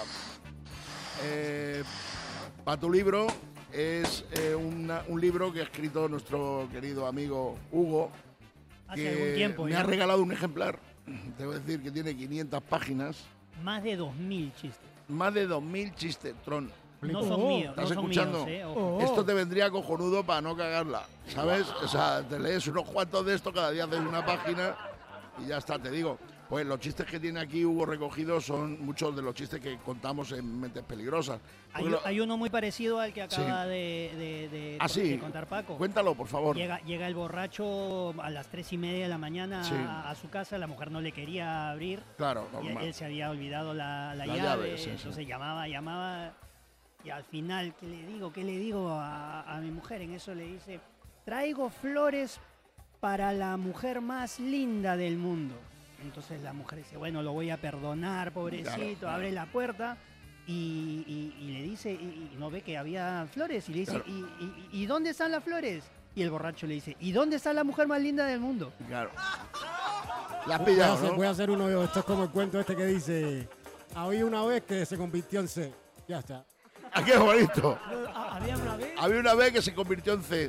Speaker 1: Eh, para tu libro es eh, una- un libro que ha escrito nuestro querido amigo Hugo.
Speaker 9: Hace
Speaker 1: que
Speaker 9: algún tiempo
Speaker 1: me
Speaker 9: ya.
Speaker 1: ha regalado un ejemplar. Te voy a decir que tiene quinientas páginas.
Speaker 9: Más de dos mil chistes.
Speaker 1: Más de dos mil chistes, Tron.
Speaker 9: No son
Speaker 4: Oh,
Speaker 9: míos,
Speaker 1: ¿estás
Speaker 9: no son
Speaker 1: escuchando?
Speaker 9: míos, ¿eh? Ojo.
Speaker 7: Oh.
Speaker 1: Esto te vendría cojonudo para no cagarla, ¿sabes? O sea, te lees unos cuantos de esto, cada día haces una página y ya está, te digo. Pues los chistes que tiene aquí Hugo recogidos son muchos de los chistes que contamos en Mentes Peligrosas.
Speaker 9: Hay,
Speaker 1: Porque lo-
Speaker 9: hay uno muy parecido al que
Speaker 1: Sí.
Speaker 9: acaba de, de- de-
Speaker 1: Ah, sí.
Speaker 9: de contar Paco.
Speaker 1: Cuéntalo, por favor.
Speaker 9: Llega, llega el borracho a las tres y media de la mañana
Speaker 1: Sí.
Speaker 9: a, a su casa, la mujer no le quería abrir
Speaker 1: Claro,
Speaker 9: y
Speaker 1: normal.
Speaker 9: él se había olvidado la, la
Speaker 1: La
Speaker 9: llave,
Speaker 1: llave, sí, sí.
Speaker 9: entonces llamaba, llamaba y al final, ¿qué le digo? ¿Qué le digo a, a mi mujer? En eso le dice, traigo flores para la mujer más linda del mundo. Entonces la mujer dice, bueno, lo voy a perdonar, pobrecito,
Speaker 1: Claro, claro.
Speaker 9: abre la puerta y, y- y le dice, y, y no ve que había flores, y le dice,
Speaker 1: Claro.
Speaker 9: ¿Y, y, y dónde están las flores? Y el borracho le dice, ¿y dónde está la mujer más linda del mundo?
Speaker 1: Claro. La has
Speaker 4: Voy a,
Speaker 1: pillado,
Speaker 4: hacer,
Speaker 1: ¿no?
Speaker 4: voy a hacer uno yo. Esto es como el cuento este que dice: había una vez que se convirtió en C. Ya está.
Speaker 1: ¡Ah, qué bonito!
Speaker 7: No, a- Había una vez.
Speaker 1: Había una vez que se convirtió en C.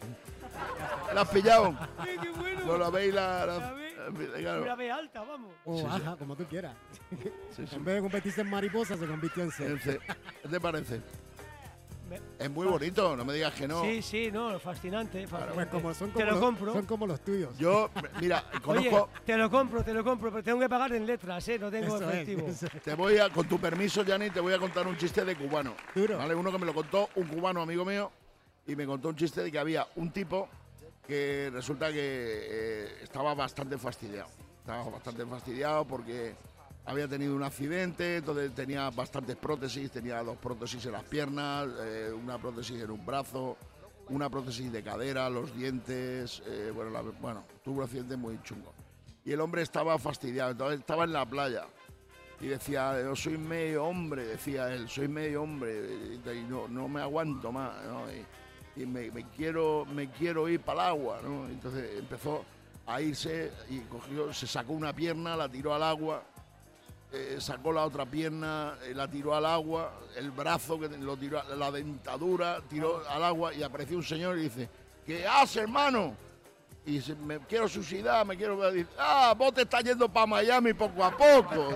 Speaker 1: ¿La has pillado?
Speaker 7: ¡Eh, qué bueno!
Speaker 1: No la veis la... la-
Speaker 7: La ve-
Speaker 1: claro.
Speaker 7: Una vez alta, vamos.
Speaker 4: O
Speaker 1: Sí, sí.
Speaker 4: ajá, como tú quieras.
Speaker 1: Sí, sí.
Speaker 4: En vez de convertirse en mariposa, se convirtió en C.
Speaker 1: En C. ¿Qué te parece?
Speaker 7: Me-
Speaker 1: Es muy bonito, no me digas que no.
Speaker 7: Sí, sí, no, fascinante. fascinante.
Speaker 4: Pues como son
Speaker 7: te
Speaker 4: como,
Speaker 7: lo
Speaker 4: los,
Speaker 7: compro.
Speaker 4: son como los tuyos.
Speaker 1: Yo, mira,
Speaker 7: Oye,
Speaker 1: conozco...
Speaker 7: te lo compro, te lo compro, pero tengo que pagar en letras, ¿eh? No tengo
Speaker 4: Eso es,
Speaker 7: efectivo.
Speaker 4: eso es.
Speaker 1: Te voy a, con tu permiso, Yanni, te voy a contar un chiste de cubano.
Speaker 4: Duro.
Speaker 1: ¿Vale? Uno que me lo contó un cubano amigo mío y me contó un chiste de que había un tipo que resulta que eh, estaba bastante fastidiado. Estaba bastante fastidiado porque había tenido un accidente, entonces tenía bastantes prótesis, tenía dos prótesis en las piernas, eh, una prótesis en un brazo, una prótesis de cadera, los dientes, eh, bueno, la- bueno, tuvo un accidente muy chungo. Y el hombre estaba fastidiado, entonces estaba en la playa. Y decía, yo soy medio hombre, decía él, soy medio hombre y, y no, no me aguanto más, ¿no? Y, y me, me quiero, me quiero ir para el agua, ¿no? Entonces empezó a irse y cogió, se sacó una pierna, la tiró al agua, eh, sacó la otra pierna, eh, la tiró al agua, el brazo que lo tiró, a- la dentadura tiró al agua y apareció un señor y dice, ¿qué haces, hermano? Y si me quiero suicidar, me quiero... Dice, ah, vos te estás yendo para Miami poco a poco.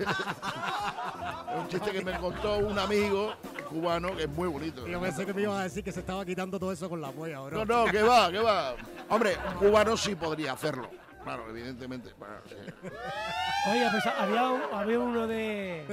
Speaker 1: Es un chiste que me contó un amigo cubano que es muy bonito.
Speaker 4: Yo pensé que me ibas a decir que se estaba quitando todo eso con la polla, bro.
Speaker 1: No, no, que va, que va. Hombre, un cubano sí podría hacerlo. Claro, evidentemente. Bueno, sí.
Speaker 7: Oye, pues había, un- había uno de...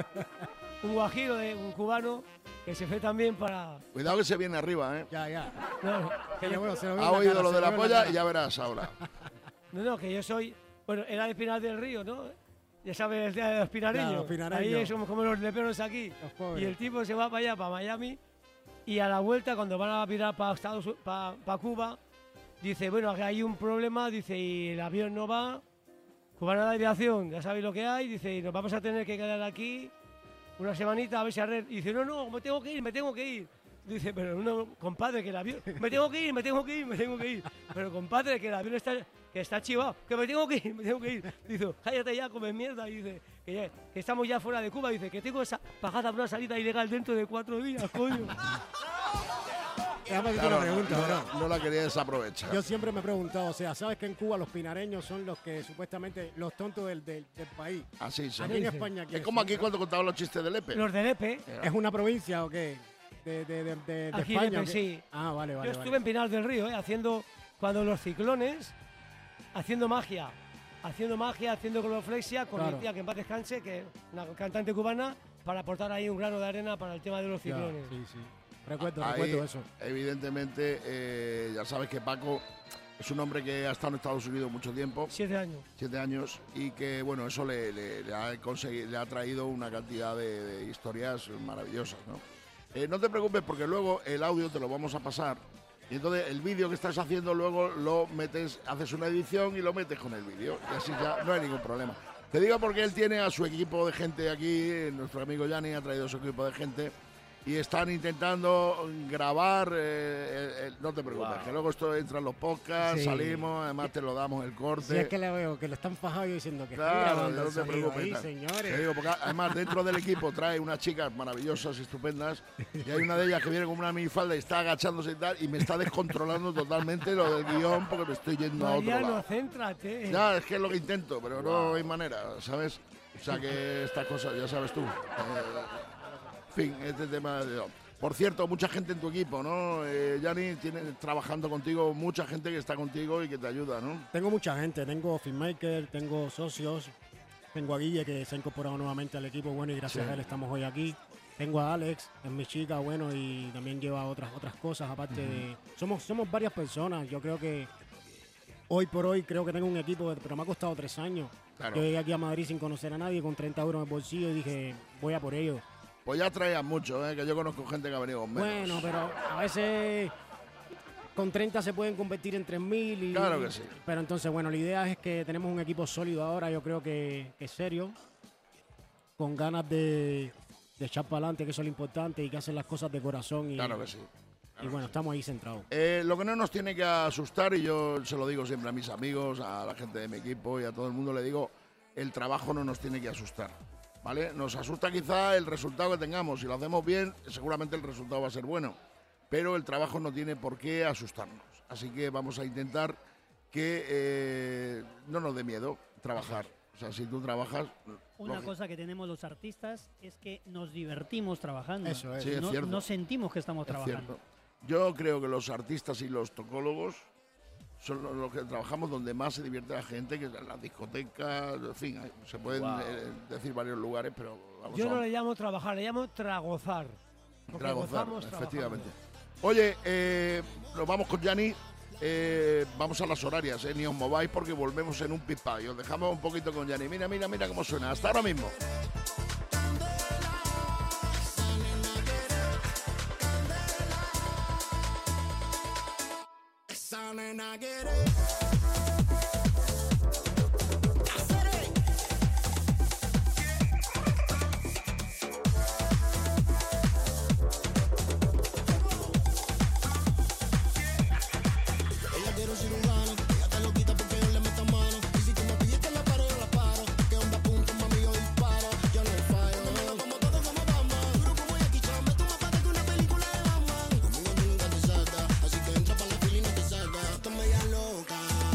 Speaker 7: Un guajiro, de un cubano, que se fue también para...
Speaker 1: Cuidado que se viene arriba, ¿eh?
Speaker 4: Ya, ya.
Speaker 7: No,
Speaker 4: Que yo veo, se lo veo
Speaker 1: Ha
Speaker 4: en la
Speaker 1: oído
Speaker 4: cara,
Speaker 1: lo
Speaker 4: se
Speaker 1: de la
Speaker 4: veo en
Speaker 1: polla
Speaker 4: cara.
Speaker 1: y ya verás ahora.
Speaker 7: no, no, que yo soy... Bueno, era de Pinar del Río, ¿no? Ya sabes, el día de los pinareños.
Speaker 4: Ya, los pinareños.
Speaker 7: Ahí somos como los leperos aquí.
Speaker 4: Los pobres.
Speaker 7: Y el tipo se va para allá, para Miami, y a la vuelta, cuando van a virar para Estados U- para, para Cuba, dice, bueno, que hay un problema, dice, y el avión no va, cubana de aviación, ya sabéis lo que hay, dice, y nos vamos a tener que quedar aquí una semanita a ver si arregla. Y dice, no, no, me tengo que ir, me tengo que ir. Dice, pero no, compadre, que el avión, me tengo que ir, me tengo que ir, me tengo que ir. Pero compadre, que el avión está, que está chivado, que me tengo que ir, me tengo que ir. Dice, cállate ya, come mierda. Y dice, que, ya- que estamos ya fuera de Cuba. Dice, que tengo esa pagada por una salida ilegal dentro de cuatro días, coño.
Speaker 4: Déjame hacerte
Speaker 1: Claro,
Speaker 4: una pregunta,
Speaker 1: no,
Speaker 4: bro.
Speaker 1: no la quería desaprovechar.
Speaker 4: Yo siempre me he preguntado, o sea, ¿sabes que en Cuba los pinareños son los que supuestamente los tontos del, del, del país?
Speaker 1: Así sí.
Speaker 4: Aquí en España, ¿qué
Speaker 1: Es como aquí cuando contaban los chistes del Lepe.
Speaker 7: Los del Epe,
Speaker 4: ¿Es una provincia o qué? ¿De, de, de, de, de
Speaker 7: aquí
Speaker 4: España?
Speaker 7: Lepe,
Speaker 4: o qué?
Speaker 7: sí.
Speaker 4: Ah, vale, vale.
Speaker 7: Yo
Speaker 4: vale.
Speaker 7: estuve en Pinar del Río, ¿eh? haciendo, cuando los ciclones, haciendo magia. Haciendo magia, haciendo globoflexia con
Speaker 4: Claro.
Speaker 7: mi tía, que en paz descanse, que es una cantante cubana, para aportar ahí un grano de arena para el tema de los
Speaker 4: Ya,
Speaker 7: ciclones.
Speaker 4: sí, sí. Recuerdo,
Speaker 1: Ahí,
Speaker 4: recuerdo eso.
Speaker 1: evidentemente, eh, ya sabes que Paco es un hombre que ha estado en Estados Unidos mucho tiempo,
Speaker 7: Siete años.
Speaker 1: siete años, y que, bueno, eso le, le- le ha, consegui- le ha traído una cantidad de, de historias maravillosas, ¿no? Eh, no te preocupes porque luego el audio te lo vamos a pasar y entonces el vídeo que estás haciendo luego lo metes, haces una edición y lo metes con el vídeo y así ya no hay ningún problema. Te digo porque él tiene a su equipo de gente aquí, nuestro amigo Yanni ha traído su equipo de gente y están intentando grabar, eh, el- el- no te preocupes,
Speaker 7: Wow.
Speaker 1: que luego esto entra en los podcasts,
Speaker 4: Sí.
Speaker 1: salimos, además te lo damos el corte.
Speaker 4: Si es que le veo que le están fajado y diciendo que están
Speaker 1: Claro,
Speaker 4: grabando
Speaker 1: no
Speaker 4: el
Speaker 1: te
Speaker 4: sonido
Speaker 1: preocupes.
Speaker 4: ahí,
Speaker 1: tal.
Speaker 4: señores.
Speaker 1: Te digo, porque además dentro del equipo trae unas chicas maravillosas, estupendas, y hay una de ellas que viene con una minifalda y está agachándose y tal, y me está descontrolando totalmente lo del guión porque me estoy yendo a otro
Speaker 7: Mariano,
Speaker 1: lado.
Speaker 7: céntrate.
Speaker 1: Ya, es que es lo que intento, pero no hay manera, ¿sabes? O sea que estas cosas, ya sabes tú. Eh, en fin, este tema de... Por cierto, mucha gente en tu equipo, ¿no? Eh, Yanni, tiene trabajando contigo, mucha gente que está contigo y que te ayuda, ¿no?
Speaker 4: Tengo mucha gente, tengo filmmaker, tengo socios, tengo a Guille que se ha incorporado nuevamente al equipo, bueno, y gracias
Speaker 1: Sí.
Speaker 4: a él estamos hoy aquí. Tengo a Alex, es mi chica, bueno, y también lleva otras otras cosas, aparte de... Somos, somos varias personas, yo creo que hoy por hoy creo que tengo un equipo, pero me ha costado tres años.
Speaker 1: Claro.
Speaker 4: Yo llegué aquí a Madrid sin conocer a nadie, con treinta euros en el bolsillo y dije, voy a por ello.
Speaker 1: Pues ya traían mucho, ¿eh? Que yo conozco gente que ha venido con menos.
Speaker 4: Bueno, pero a veces con treinta se pueden convertir en tres mil. Y,
Speaker 1: Claro que sí.
Speaker 4: Pero entonces, bueno, la idea es que tenemos un equipo sólido ahora, yo creo que, que serio, con ganas de, de echar para adelante, que eso es lo importante, y que hacen las cosas de corazón. Y,
Speaker 1: Claro que sí.
Speaker 4: y bueno, estamos ahí centrados.
Speaker 1: Eh, lo que no nos tiene que asustar, y yo se lo digo siempre a mis amigos, a la gente de mi equipo y a todo el mundo, le digo, el trabajo no nos tiene que asustar, ¿vale? Nos asusta quizá el resultado que tengamos. Si lo hacemos bien, seguramente el resultado va a ser bueno, pero el trabajo no tiene por qué asustarnos. Así que vamos a intentar que eh, no nos dé miedo trabajar. O sea, si tú trabajas...
Speaker 9: Una
Speaker 1: lógico.
Speaker 9: cosa que tenemos los artistas es que nos divertimos trabajando.
Speaker 4: Eso es.
Speaker 1: Sí, es
Speaker 9: no,
Speaker 1: cierto.
Speaker 9: no sentimos que estamos
Speaker 1: Es
Speaker 9: trabajando.
Speaker 1: cierto. Yo creo que los artistas y los tocólogos son los- los que trabajamos donde más se divierte la gente, que en las discotecas, en fin, hay- se pueden
Speaker 7: Wow.
Speaker 1: eh, decir varios lugares, pero vamos
Speaker 7: Yo
Speaker 1: a
Speaker 7: no le llamo trabajar, le llamo tragozar. Porque
Speaker 1: tragozar,
Speaker 7: gozamos
Speaker 1: efectivamente.
Speaker 7: trabajando.
Speaker 1: Oye, eh, nos vamos con Yanni, eh, vamos a las horarias, eh, ni os mováis porque volvemos en un pispá y os dejamos un poquito con Yanni. Mira, mira, mira cómo suena, hasta ahora mismo.
Speaker 6: Esa nena quiere. Ella quiere un cirujano, ella te lo quita porque yo le meto mano. Y si tú me pides que la paro, yo la paro. Que onda a punto, mami, yo disparo. Yo no fallo. Conmigo como todo, como Batman. Duro como Jackie Chan, me tú más fuerte que una película de Batman. Conmigo tú nunca te saltas, así que entra pa' la fila y no te salgas. Tú me llamas loca.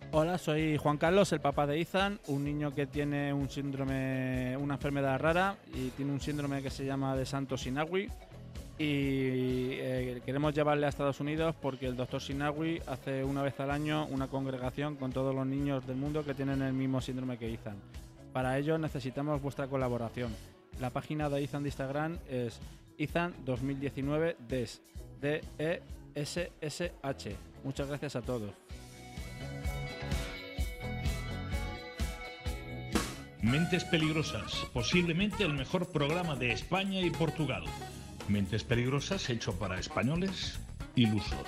Speaker 10: Hola, soy Juan Carlos, el papá de Ethan, un niño que tiene un síndrome, una enfermedad rara y tiene un síndrome que se llama de Santos Sinagui y eh, queremos llevarle a Estados Unidos porque el doctor Sinagui hace una vez al año una congregación con todos los niños del mundo que tienen el mismo síndrome que Ethan. Para ello necesitamos vuestra colaboración. La página de Ethan de Instagram es Ethan dos mil diecinueve D E S, D E S S H. Muchas gracias a todos.
Speaker 2: Mentes Peligrosas, posiblemente el mejor programa de España y Portugal. Mentes Peligrosas hecho para españoles ilusos.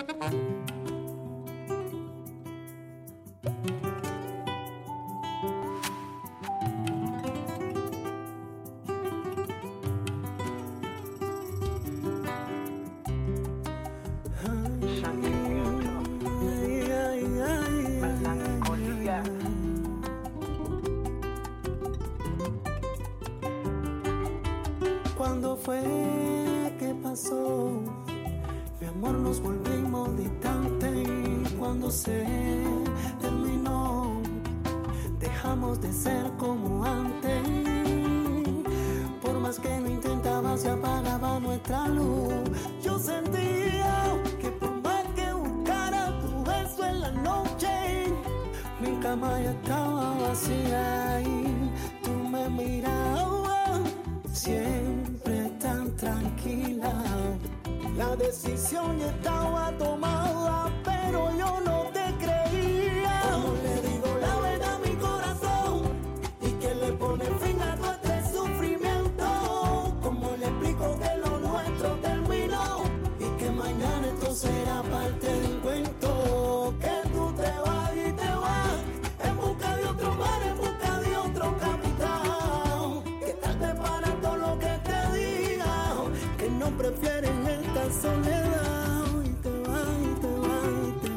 Speaker 6: ¿Cuándo fue que pasó? Mi amor, nos volvimos distantes. Cuando se terminó, dejamos de ser como antes. Por más que lo intentaba, se apagaba nuestra luz. Yo sentía que por más que buscara tu beso en la noche, mi cama ya estaba vacía y tú me mirabas siempre tan tranquila. La decisión ya estaba tomada, pero yo no te creía. Como le digo la verdad a mi corazón y que le pone fin a todo este sufrimiento. Como le explico que lo nuestro terminó y que mañana esto será parte de un cuento. Que tú te vas y te vas en busca de otro mar, en busca de otro capitán. Que estás preparando lo que te diga, que no prefieren esta soledad. Y te vas, y te vas, y te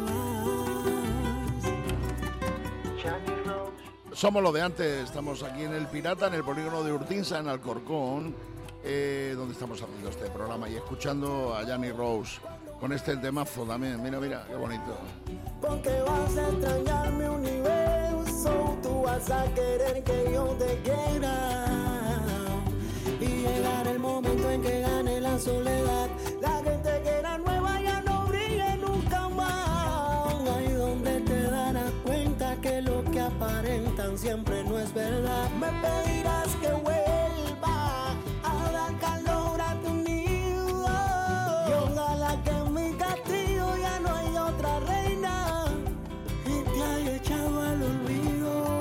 Speaker 6: vas.
Speaker 1: Somos lo de antes, estamos aquí en El Pirata, en el polígono de Urtinsa, en Alcorcón, eh, donde estamos haciendo este programa y escuchando a Gianni Rose con este temazo también. Mira, mira, qué bonito.
Speaker 6: Porque vas a extrañar mi universo, tú vas a querer que yo te quiera. Y llegar el momento en que gane la soledad, la gente que era nueva ya no brille nunca más. Ahí donde te darás cuenta que lo que aparentan siempre no es verdad. Me pedirás que vuelva a dar calor a tu nido. Y ojalá que en mi castillo ya no hay otra reina y te haya echado al olvido,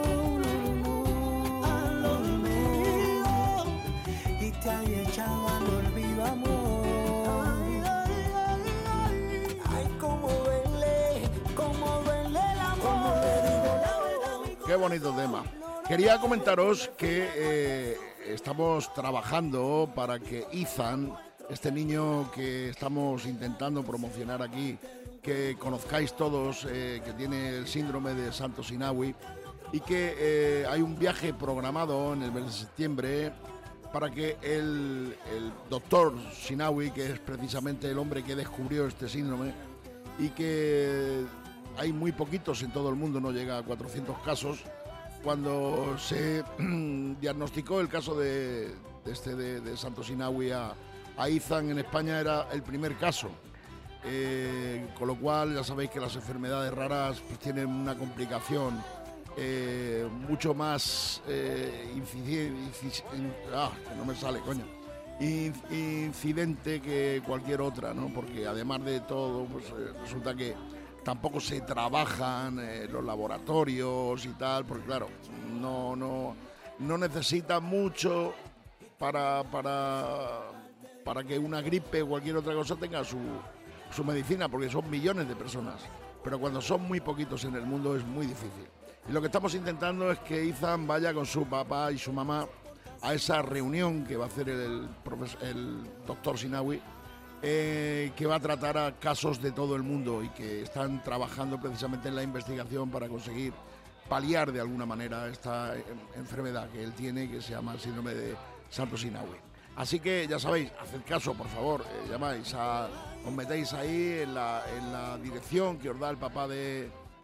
Speaker 6: al olvido, y te haya echado al olvido, amor. Ay, ay, ay, ay, ay, cómo duele, cómo duele el amor. Como le digo la verdad.
Speaker 1: Qué bonito tema. Quería comentaros que eh, estamos trabajando para que Ethan, este niño que estamos intentando promocionar aquí, que conozcáis todos, eh, que tiene el síndrome de Santos Sinagui, y que eh, hay un viaje programado en el mes de septiembre para que el, el doctor Sinagui, que es precisamente el hombre que descubrió este síndrome, y que hay muy poquitos en todo el mundo, no llega a cuatrocientos casos. Cuando se diagnosticó el caso de, de este de, de Santos Sinagui a, a Ethan en España, era el primer caso. Eh, con lo cual ya sabéis que las enfermedades raras pues, tienen una complicación eh, mucho más eh, incidente, ah, que no me sale, coño, incidente que cualquier otra, ¿no? Porque además de todo, pues eh, resulta que tampoco se trabajan eh, los laboratorios y tal, porque claro, no, no, no necesita mucho para, para, para que una gripe o cualquier otra cosa tenga su, su medicina, porque son millones de personas. Pero cuando son muy poquitos en el mundo es muy difícil. Y lo que estamos intentando es que Ethan vaya con su papá y su mamá a esa reunión que va a hacer el, el, el doctor Sinagui, Eh, que va a tratar a casos de todo el mundo y que están trabajando precisamente en la investigación para conseguir paliar de alguna manera esta eh, enfermedad que él tiene, que se llama el síndrome de Santos Sinagui. Así que ya sabéis, haced caso, por favor, eh, llamáis a, os metéis ahí en la, en la dirección que os da el papá de,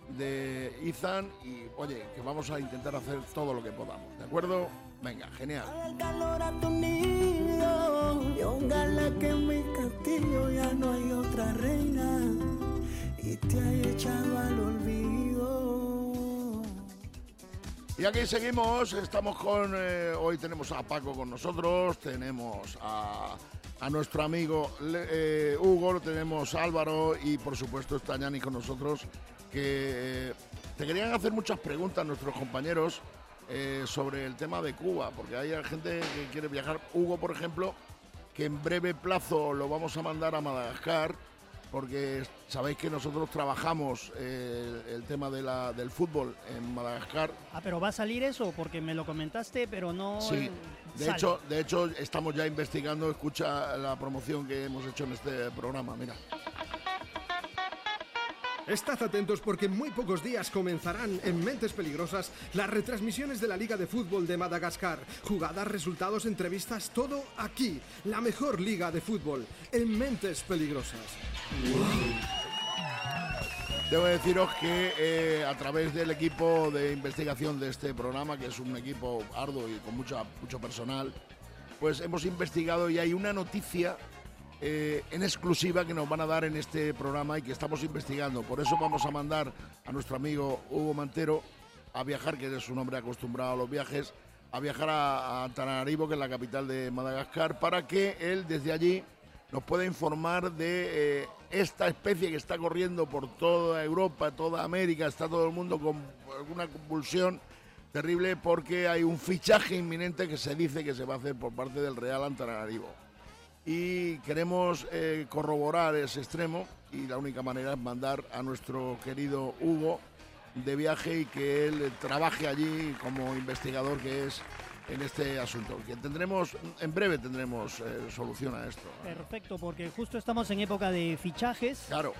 Speaker 1: de Ethan y, oye, que vamos a intentar hacer todo lo que podamos, ¿de acuerdo? Venga, genial.
Speaker 6: El calor a tu nido, y un gala que en mi castillo ya no hay otra reina y te ha echado al olvido.
Speaker 1: Y aquí seguimos, estamos con, eh, hoy tenemos a Paco con nosotros, tenemos a, a nuestro amigo eh, Hugo, tenemos a Álvaro y por supuesto está Yanni con nosotros, que eh, te querían hacer muchas preguntas nuestros compañeros eh, sobre el tema de Cuba, porque hay gente que quiere viajar. Hugo, por ejemplo, que en breve plazo lo vamos a mandar a Madagascar, porque sabéis que nosotros trabajamos eh, el tema de la, del fútbol en Madagascar.
Speaker 9: Ah, pero va a salir eso, porque me lo comentaste, pero no.
Speaker 1: Sí, de
Speaker 9: sale.
Speaker 1: hecho, de hecho estamos ya investigando, escucha la promoción que hemos hecho en este programa, mira.
Speaker 11: Estad atentos porque en muy pocos días comenzarán en Mentes Peligrosas las retransmisiones de la Liga de Fútbol de Madagascar. Jugadas, resultados, entrevistas, todo aquí. La mejor liga de fútbol en Mentes Peligrosas.
Speaker 1: Debo deciros que eh, a través del equipo de investigación de este programa, que es un equipo arduo y con mucha, mucho personal, pues hemos investigado y hay una noticia Eh, en exclusiva que nos van a dar en este programa y que estamos investigando. Por eso vamos a mandar a nuestro amigo Hugo Mantero a viajar, que es un hombre acostumbrado a los viajes, a viajar a, a Antananarivo, que es la capital de Madagascar, para que él desde allí nos pueda informar de eh, esta especie que está corriendo por toda Europa, toda América, está todo el mundo con alguna convulsión terrible porque hay un fichaje inminente que se dice que se va a hacer por parte del Real Antananarivo. Y queremos eh, corroborar ese extremo y la única manera es mandar a nuestro querido Hugo de viaje y que él trabaje allí como investigador que es en este asunto. Que tendremos, en breve tendremos eh, solución a esto.
Speaker 9: Perfecto, porque justo estamos en época de fichajes.
Speaker 1: Claro.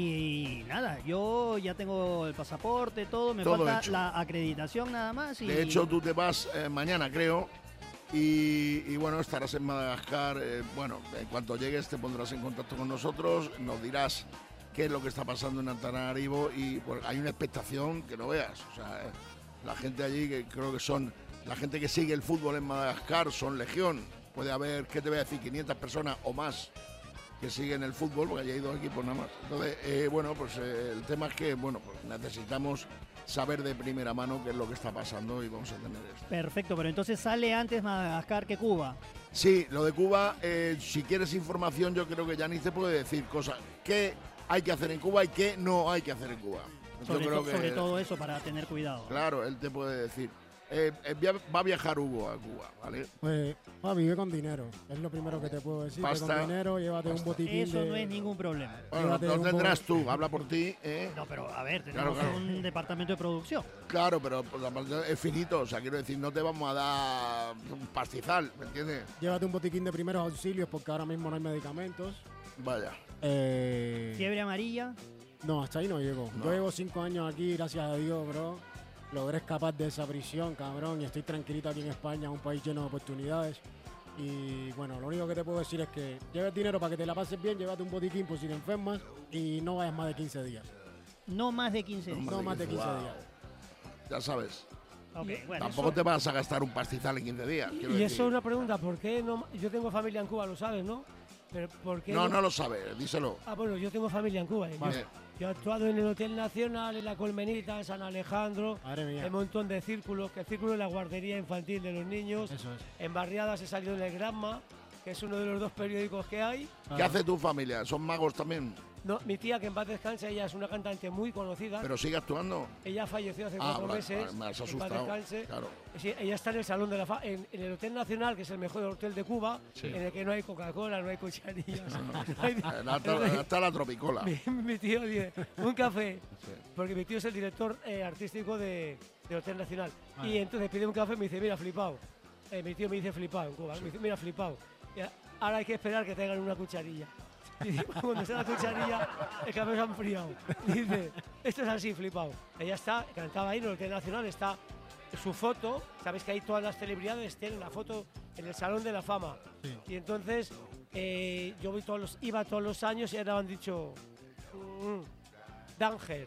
Speaker 9: Y nada, yo ya tengo el pasaporte, todo, me
Speaker 1: Todo
Speaker 9: falta
Speaker 1: hecho.
Speaker 9: la acreditación nada más. Y...
Speaker 1: De hecho, tú te vas eh, mañana, creo. Y, y bueno, estarás en Madagascar. Eh, bueno, en cuanto llegues te pondrás en contacto con nosotros, nos dirás qué es lo que está pasando en Antananarivo y pues, hay una expectación que no veas. O sea, eh, la gente allí, que creo que son, la gente que sigue el fútbol en Madagascar son legión. Puede haber, ¿qué te voy a decir? quinientas personas o más que siguen el fútbol, porque allí hay dos equipos nada más. Entonces, eh, bueno, pues eh, el tema es que, bueno, pues necesitamos saber de primera mano qué es lo que está pasando y vamos a tener esto.
Speaker 9: Perfecto, pero entonces sale antes Madagascar que Cuba.
Speaker 1: Sí, lo de Cuba, eh, si quieres información, yo creo que ya ni te puede decir cosas. ¿Qué hay que hacer en Cuba y qué no hay que hacer en Cuba?
Speaker 9: Sobre,
Speaker 1: yo creo
Speaker 9: to-
Speaker 1: que,
Speaker 9: sobre todo eso, para tener cuidado.
Speaker 1: Claro, él te puede decir. Eh, eh, via- va a viajar Hugo a Cuba, ¿vale?
Speaker 4: Pues, va, vive con dinero. Es lo primero que te puedo decir. que
Speaker 1: Pasta.
Speaker 4: con dinero, llévate un botiquín
Speaker 9: Eso
Speaker 4: de...
Speaker 9: no es ningún problema.
Speaker 1: Bueno,
Speaker 4: Llévate
Speaker 1: lo
Speaker 4: un
Speaker 1: tendrás
Speaker 4: poco-
Speaker 1: tú, habla por ti, ¿eh?
Speaker 9: No, pero a ver, tenemos
Speaker 1: Claro, claro.
Speaker 9: un departamento de producción.
Speaker 1: Claro, pero pues, aparte es finito, o sea, quiero decir, no te vamos a dar un pastizal, ¿me entiendes?
Speaker 4: Llévate un botiquín de primeros auxilios porque ahora mismo no hay medicamentos.
Speaker 1: Vaya.
Speaker 4: Eh,
Speaker 9: Fiebre amarilla.
Speaker 4: No, hasta ahí no llego.
Speaker 1: No.
Speaker 4: Yo llevo cinco años aquí, gracias a Dios, bro. Logré escapar de esa prisión, cabrón, y estoy tranquilito aquí en España, un país lleno de oportunidades. Y bueno, lo único que te puedo decir es que lleves dinero para que te la pases bien, llévate un botiquín por si te enfermas y no vayas más de quince días.
Speaker 9: No más de quince días.
Speaker 4: No más de quince
Speaker 1: Wow.
Speaker 4: días.
Speaker 1: Ya sabes.
Speaker 9: Ok, bueno,
Speaker 1: Tampoco
Speaker 7: eso-
Speaker 1: te vas a gastar un pastizal en quince días. quiero
Speaker 7: Y
Speaker 1: decir.
Speaker 7: eso es una pregunta, ¿por qué no? Yo tengo familia en Cuba, lo sabes, ¿no? Pero ¿por qué
Speaker 1: No, no lo sabes, díselo.
Speaker 7: Ah, bueno, yo tengo familia en Cuba. ¿eh? Yo,
Speaker 1: Vale.
Speaker 7: yo he actuado en el Hotel Nacional, en la Colmenita, en San Alejandro.
Speaker 4: Madre mía.
Speaker 7: Hay un montón de círculos, que el círculo es la guardería infantil de los niños.
Speaker 4: Eso es.
Speaker 7: En Barriadas he salido en el Granma, que es uno de los dos periódicos que hay.
Speaker 1: ¿Qué hace tu familia? ¿Son magos también?
Speaker 7: No, mi tía, que en paz descanse, ella es una cantante muy conocida.
Speaker 1: ¿Pero sigue actuando?
Speaker 7: Ella falleció hace
Speaker 1: Ah,
Speaker 7: cuatro
Speaker 1: vale,
Speaker 7: meses.
Speaker 1: vale, me has
Speaker 7: en paz
Speaker 1: asustado,
Speaker 7: descanse.
Speaker 1: claro.
Speaker 7: Sí, ella está en el Salón de la Fama, en, en el Hotel Nacional, que es el mejor hotel de Cuba,
Speaker 1: Sí.
Speaker 7: en el que no hay Coca-Cola, no hay cucharillas. no hay-
Speaker 1: Está, está la tropicola.
Speaker 7: mi, mi tío dice, un café, porque mi tío es el director eh, artístico de, del Hotel Nacional.
Speaker 4: Vale.
Speaker 7: Y entonces pide un café y me dice, mira, flipado. Eh, mi tío me dice flipado en Cuba, me dice, mira, flipado. Y a- ahora hay que esperar que traigan una cucharilla. Y dice, cuando sea la cucharilla, el café se ha enfriado. Y dice, esto es así, flipado. Ella está, cantaba ahí en el Hotel Nacional, está su foto, sabéis que ahí todas las celebridades tienen la foto en el Salón de la Fama.
Speaker 4: Sí.
Speaker 7: Y entonces eh, yo voy todos los, iba todos los años y ahora han dicho, mm, Danger.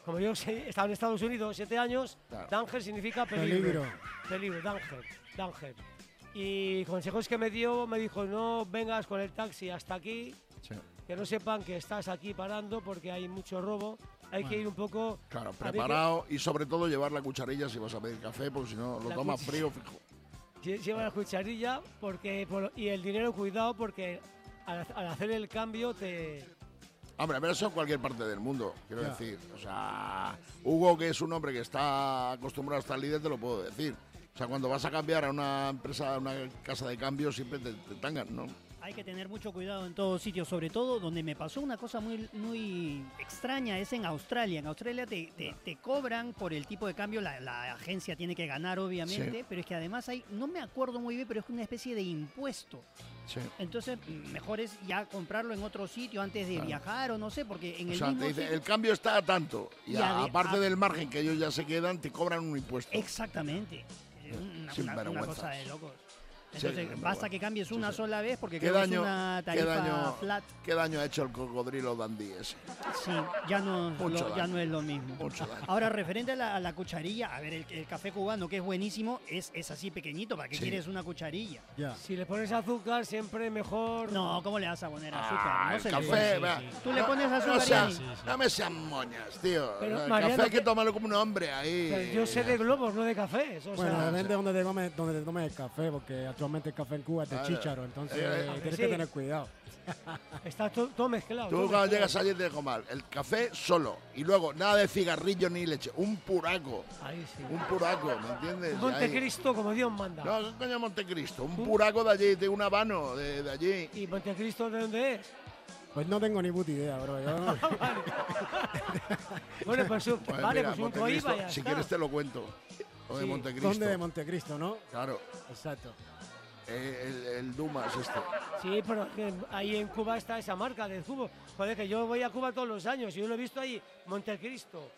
Speaker 7: como yo sé- estaba en Estados Unidos siete años,
Speaker 1: Claro.
Speaker 7: danger significa peligro.
Speaker 4: Peligro.
Speaker 7: Peligro, danger, danger. Y consejos que me dio, me dijo, no vengas con el taxi hasta aquí,
Speaker 1: Sí.
Speaker 7: que no sepan que estás aquí parando porque hay mucho robo. Hay que ir un poco...
Speaker 1: Claro,
Speaker 7: había que-
Speaker 1: preparado y sobre todo llevar la cucharilla si vas a pedir café, porque si no lo
Speaker 7: La
Speaker 1: tomas
Speaker 7: cuch-
Speaker 1: frío, fijo.
Speaker 7: Lle- Lleva la cucharilla porque, por- y el dinero, cuidado, porque al, al hacer el cambio te...
Speaker 1: Hombre, pero eso en cualquier parte del mundo, quiero
Speaker 7: Ya.
Speaker 1: decir. O sea, Hugo, que es un hombre que está acostumbrado a estar líder, te lo puedo decir. O sea, cuando vas a cambiar a una empresa, a una casa de cambio, siempre te, te tangan, ¿no?
Speaker 9: Hay que tener mucho cuidado en todos sitios, sobre todo donde me pasó una cosa muy, muy extraña es en Australia. En Australia te, te- te cobran por el tipo de cambio, la, la agencia tiene que ganar obviamente,
Speaker 1: Sí.
Speaker 9: pero es que además hay, no me acuerdo muy bien, pero es una especie de impuesto.
Speaker 1: Sí.
Speaker 9: Entonces, mejor es ya comprarlo en otro sitio antes de
Speaker 1: Claro.
Speaker 9: viajar o no sé, porque en
Speaker 1: O
Speaker 9: el
Speaker 1: sea,
Speaker 9: mismo
Speaker 1: te dice,
Speaker 9: sitio-
Speaker 1: el cambio está a tanto. Y,
Speaker 9: Y
Speaker 1: a-
Speaker 9: ade-
Speaker 1: aparte
Speaker 9: a-
Speaker 1: del margen que ellos ya se quedan, te cobran un impuesto.
Speaker 9: Exactamente. Una, una-
Speaker 1: Sinvergüenzas.
Speaker 9: una cosa de locos.
Speaker 1: Sí,
Speaker 9: Entonces,
Speaker 1: pero
Speaker 9: basta
Speaker 1: bueno.
Speaker 9: que cambies
Speaker 1: Sí,
Speaker 9: una
Speaker 1: sí.
Speaker 9: sola vez porque
Speaker 1: ¿Qué
Speaker 9: creo que
Speaker 1: daño,
Speaker 9: es una
Speaker 1: qué,
Speaker 9: tarifa
Speaker 1: daño,
Speaker 9: flat.
Speaker 1: ¿Qué daño ha hecho el cocodrilo dandy ese?
Speaker 9: Sí, ya no,
Speaker 1: Mucho
Speaker 9: lo- ya
Speaker 1: daño.
Speaker 9: no es lo mismo.
Speaker 1: Mucho daño.
Speaker 9: Ahora, referente a la, a la cucharilla, a ver, el, el café cubano, que es buenísimo, es, es así pequeñito. ¿Para qué
Speaker 7: Sí.
Speaker 9: quieres una cucharilla?
Speaker 7: Si le pones azúcar, siempre mejor...
Speaker 9: No, ¿cómo le vas a poner azúcar?
Speaker 1: Ah,
Speaker 9: no
Speaker 1: el
Speaker 9: se le
Speaker 1: café,
Speaker 9: pone.
Speaker 1: vea,
Speaker 9: Tú le
Speaker 1: no-
Speaker 9: pones
Speaker 1: no
Speaker 9: azúcar y
Speaker 1: seas-
Speaker 9: ahí.
Speaker 1: No me sean moñas, tío.
Speaker 7: Pero,
Speaker 1: el
Speaker 7: Mariano,
Speaker 1: café hay que
Speaker 7: que-
Speaker 1: tomarlo como un hombre ahí.
Speaker 7: Pero yo sé de globos, no de cafés. O
Speaker 4: Bueno,
Speaker 7: sea,
Speaker 4: depende de donde te tomes, donde te tomes el café, porque actualmente el café en Cuba es de
Speaker 1: Claro.
Speaker 4: chícharo, entonces
Speaker 1: Eh, eh,
Speaker 4: tienes
Speaker 7: sí.
Speaker 4: que tener cuidado.
Speaker 7: Está to- todo mezclado.
Speaker 1: Tú
Speaker 7: todo
Speaker 1: cuando
Speaker 7: mezclado.
Speaker 1: llegas allí te dejo mal. El café solo. Y luego nada de cigarrillo ni leche. Un puraco.
Speaker 7: Ahí sí.
Speaker 1: Un puraco, ¿me entiendes?
Speaker 7: Un
Speaker 1: Y ahí-
Speaker 7: Montecristo como Dios manda.
Speaker 1: No, ¿qué coño Montecristo? Un puraco de allí, de un habano de, de allí.
Speaker 7: ¿Y Montecristo de dónde es?
Speaker 4: Pues no tengo ni puta idea, bro. Yo no-
Speaker 7: Bueno, pues, un-
Speaker 1: Pues
Speaker 7: vale,
Speaker 1: mira,
Speaker 7: pues un
Speaker 1: Montecristo,
Speaker 7: coiba ya
Speaker 1: si
Speaker 7: está.
Speaker 1: quieres te lo cuento. Lo de
Speaker 7: Sí.
Speaker 1: Montecristo.
Speaker 4: ¿Dónde de Montecristo, no?
Speaker 1: Claro.
Speaker 4: Exacto.
Speaker 1: Eh, el, el Dumas este.
Speaker 7: Sí, pero que ahí en Cuba está esa marca de cubo. Joder, que yo voy a Cuba todos los años y yo lo he visto ahí. Montecristo,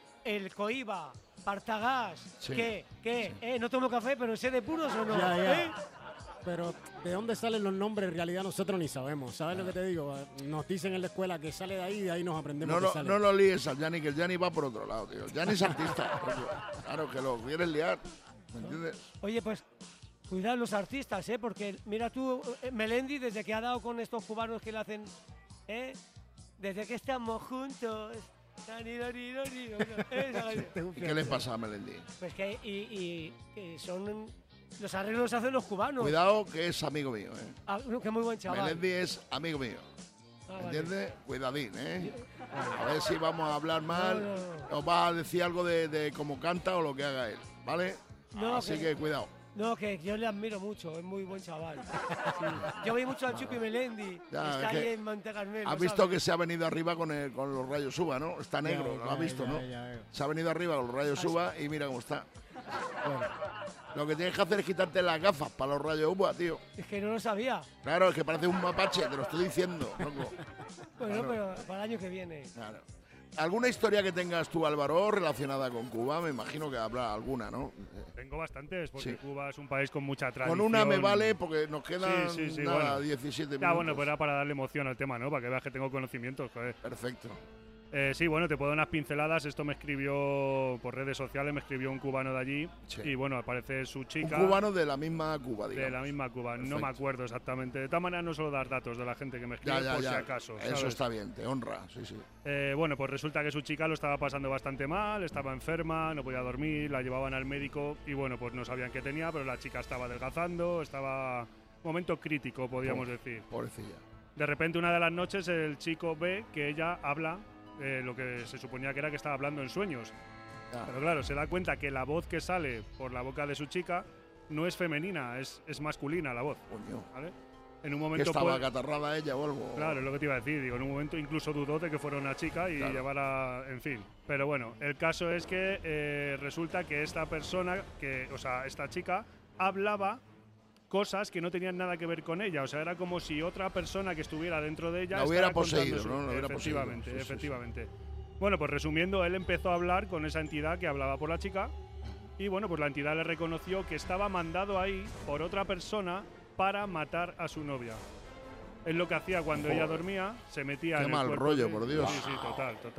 Speaker 7: el Coiba, Partagás.
Speaker 4: Sí,
Speaker 7: ¿Qué? ¿Qué? ¿Eh? ¿No tomo café, pero sé de puros o no?
Speaker 4: Ya, ya.
Speaker 7: ¿Eh?
Speaker 4: Pero de dónde salen los nombres en realidad nosotros ni sabemos. ¿Sabes lo que te digo? Nos dicen en la escuela que sale de ahí y de ahí nos aprendemos
Speaker 1: No,
Speaker 4: que
Speaker 1: lo-
Speaker 4: sale.
Speaker 1: no lo líes al Yanni, que el Yanni va por otro lado, tío. El Yanni es artista. Claro, que lo quieres liar. ¿Me entiendes?
Speaker 7: Oye, pues cuidado los artistas, ¿eh? Porque mira tú, eh, Melendi, desde que ha dado con estos cubanos que le hacen, ¿eh? Desde que estamos juntos. Dani, Dani, Dani, ¿eh?
Speaker 1: ¿Y qué le pasa a Melendi?
Speaker 7: Pues que y, y- que son los arreglos los hacen los cubanos.
Speaker 1: Cuidado, que es amigo mío, ¿eh?
Speaker 7: Ah, no, que muy buen chaval.
Speaker 1: Melendi es amigo mío.
Speaker 7: Ah, vale.
Speaker 1: ¿Entiendes? Cuidadín, ¿eh? A ver si vamos a hablar mal
Speaker 7: No,
Speaker 1: o va a decir algo de, de cómo canta o lo que haga él, ¿vale?
Speaker 7: No,
Speaker 1: Así
Speaker 7: que-
Speaker 1: que cuidado.
Speaker 7: No, que yo le admiro mucho, es muy buen chaval. Sí. Yo vi mucho al Chupi Melendi,
Speaker 1: Ya,
Speaker 7: está
Speaker 1: es
Speaker 7: ahí
Speaker 1: que
Speaker 7: en Montecarmelo.
Speaker 1: Has visto que se ha venido arriba con, el, con los rayos Uva, ¿no? Está negro,
Speaker 4: Ya,
Speaker 1: lo has
Speaker 4: ya,
Speaker 1: visto,
Speaker 4: ya,
Speaker 1: ¿no?
Speaker 4: ya, ya.
Speaker 1: Se ha venido arriba con los rayos
Speaker 7: Ah, sí.
Speaker 1: Uva y mira cómo está.
Speaker 4: Bueno,
Speaker 1: Lo que tienes que hacer es quitarte las gafas para los rayos Uva, tío.
Speaker 7: Es que no lo sabía.
Speaker 1: Claro, es que parece un mapache, te lo estoy diciendo, loco.
Speaker 7: Bueno,
Speaker 1: Claro.
Speaker 7: pero para el año que viene.
Speaker 1: Claro. ¿Alguna historia que tengas tú, Álvaro, relacionada con Cuba? Me imagino que habrá alguna, ¿no?
Speaker 8: Tengo bastantes, porque
Speaker 1: Sí.
Speaker 8: Cuba es un país con mucha tradición.
Speaker 1: Con una me vale porque nos quedan
Speaker 8: Sí, sí, sí,
Speaker 1: nada,
Speaker 8: bueno.
Speaker 1: diecisiete minutos.
Speaker 8: Ya, bueno, pues era para darle emoción al tema, ¿no? Para que veas que tengo conocimientos, joder.
Speaker 1: Perfecto.
Speaker 8: Eh, sí, bueno, te puedo dar unas pinceladas. Esto me escribió por redes sociales, me escribió un cubano de allí.
Speaker 1: Sí.
Speaker 8: Y bueno, aparece su
Speaker 1: Un
Speaker 8: chica.
Speaker 1: cubano de la misma Cuba, digamos.
Speaker 8: De la misma Cuba, no
Speaker 1: Perfecto.
Speaker 8: me acuerdo exactamente. De todas maneras, no suelo dar datos de la gente que me escribe
Speaker 1: Ya, ya,
Speaker 8: por
Speaker 1: ya.
Speaker 8: si acaso.
Speaker 1: Eso
Speaker 8: ¿sabes?
Speaker 1: está bien, te honra, sí, sí.
Speaker 8: Eh, bueno, pues resulta que su chica lo estaba pasando bastante mal, estaba enferma, no podía dormir, la llevaban al médico y bueno, pues no sabían qué tenía, pero la chica estaba adelgazando, estaba... Momento crítico, podríamos
Speaker 1: Pobre-
Speaker 8: decir.
Speaker 1: Pobrecilla.
Speaker 8: De repente, una de las noches, el chico ve que ella habla eh, lo que se suponía que era que estaba hablando en sueños.
Speaker 1: Ya.
Speaker 8: Pero claro, se da cuenta que la voz que sale por la boca de su chica no es femenina, es, es masculina la voz.
Speaker 1: Coño.
Speaker 8: ¿Vale? En un
Speaker 1: Que
Speaker 8: momento
Speaker 1: estaba
Speaker 8: puede-
Speaker 1: acatarrada ella o algo.
Speaker 8: Claro, es lo que te iba a decir. Digo, en un momento incluso dudó de que fuera una chica y
Speaker 1: Claro.
Speaker 8: llevara, en fin. Pero bueno, el caso es que eh, resulta que esta persona, que, o sea, esta chica, hablaba cosas que no tenían nada que ver con ella. O sea, era como si otra persona que estuviera dentro de ella
Speaker 1: La hubiera
Speaker 8: estaba contando
Speaker 1: poseído,
Speaker 8: su-
Speaker 1: ¿no? La hubiera poseído.
Speaker 8: efectivamente,
Speaker 1: Sí, sí, sí.
Speaker 8: efectivamente. Bueno, pues resumiendo, él empezó a hablar con esa entidad que hablaba por la chica. Y bueno, pues la entidad le reconoció que estaba mandado ahí por otra persona para matar a su novia. Es lo que hacía cuando
Speaker 1: Joder.
Speaker 8: ella dormía, se metía
Speaker 1: Qué
Speaker 8: en el
Speaker 1: mal
Speaker 8: cuerpo
Speaker 1: rollo,
Speaker 8: de-
Speaker 1: por Dios.
Speaker 8: Sí, sí, total, total.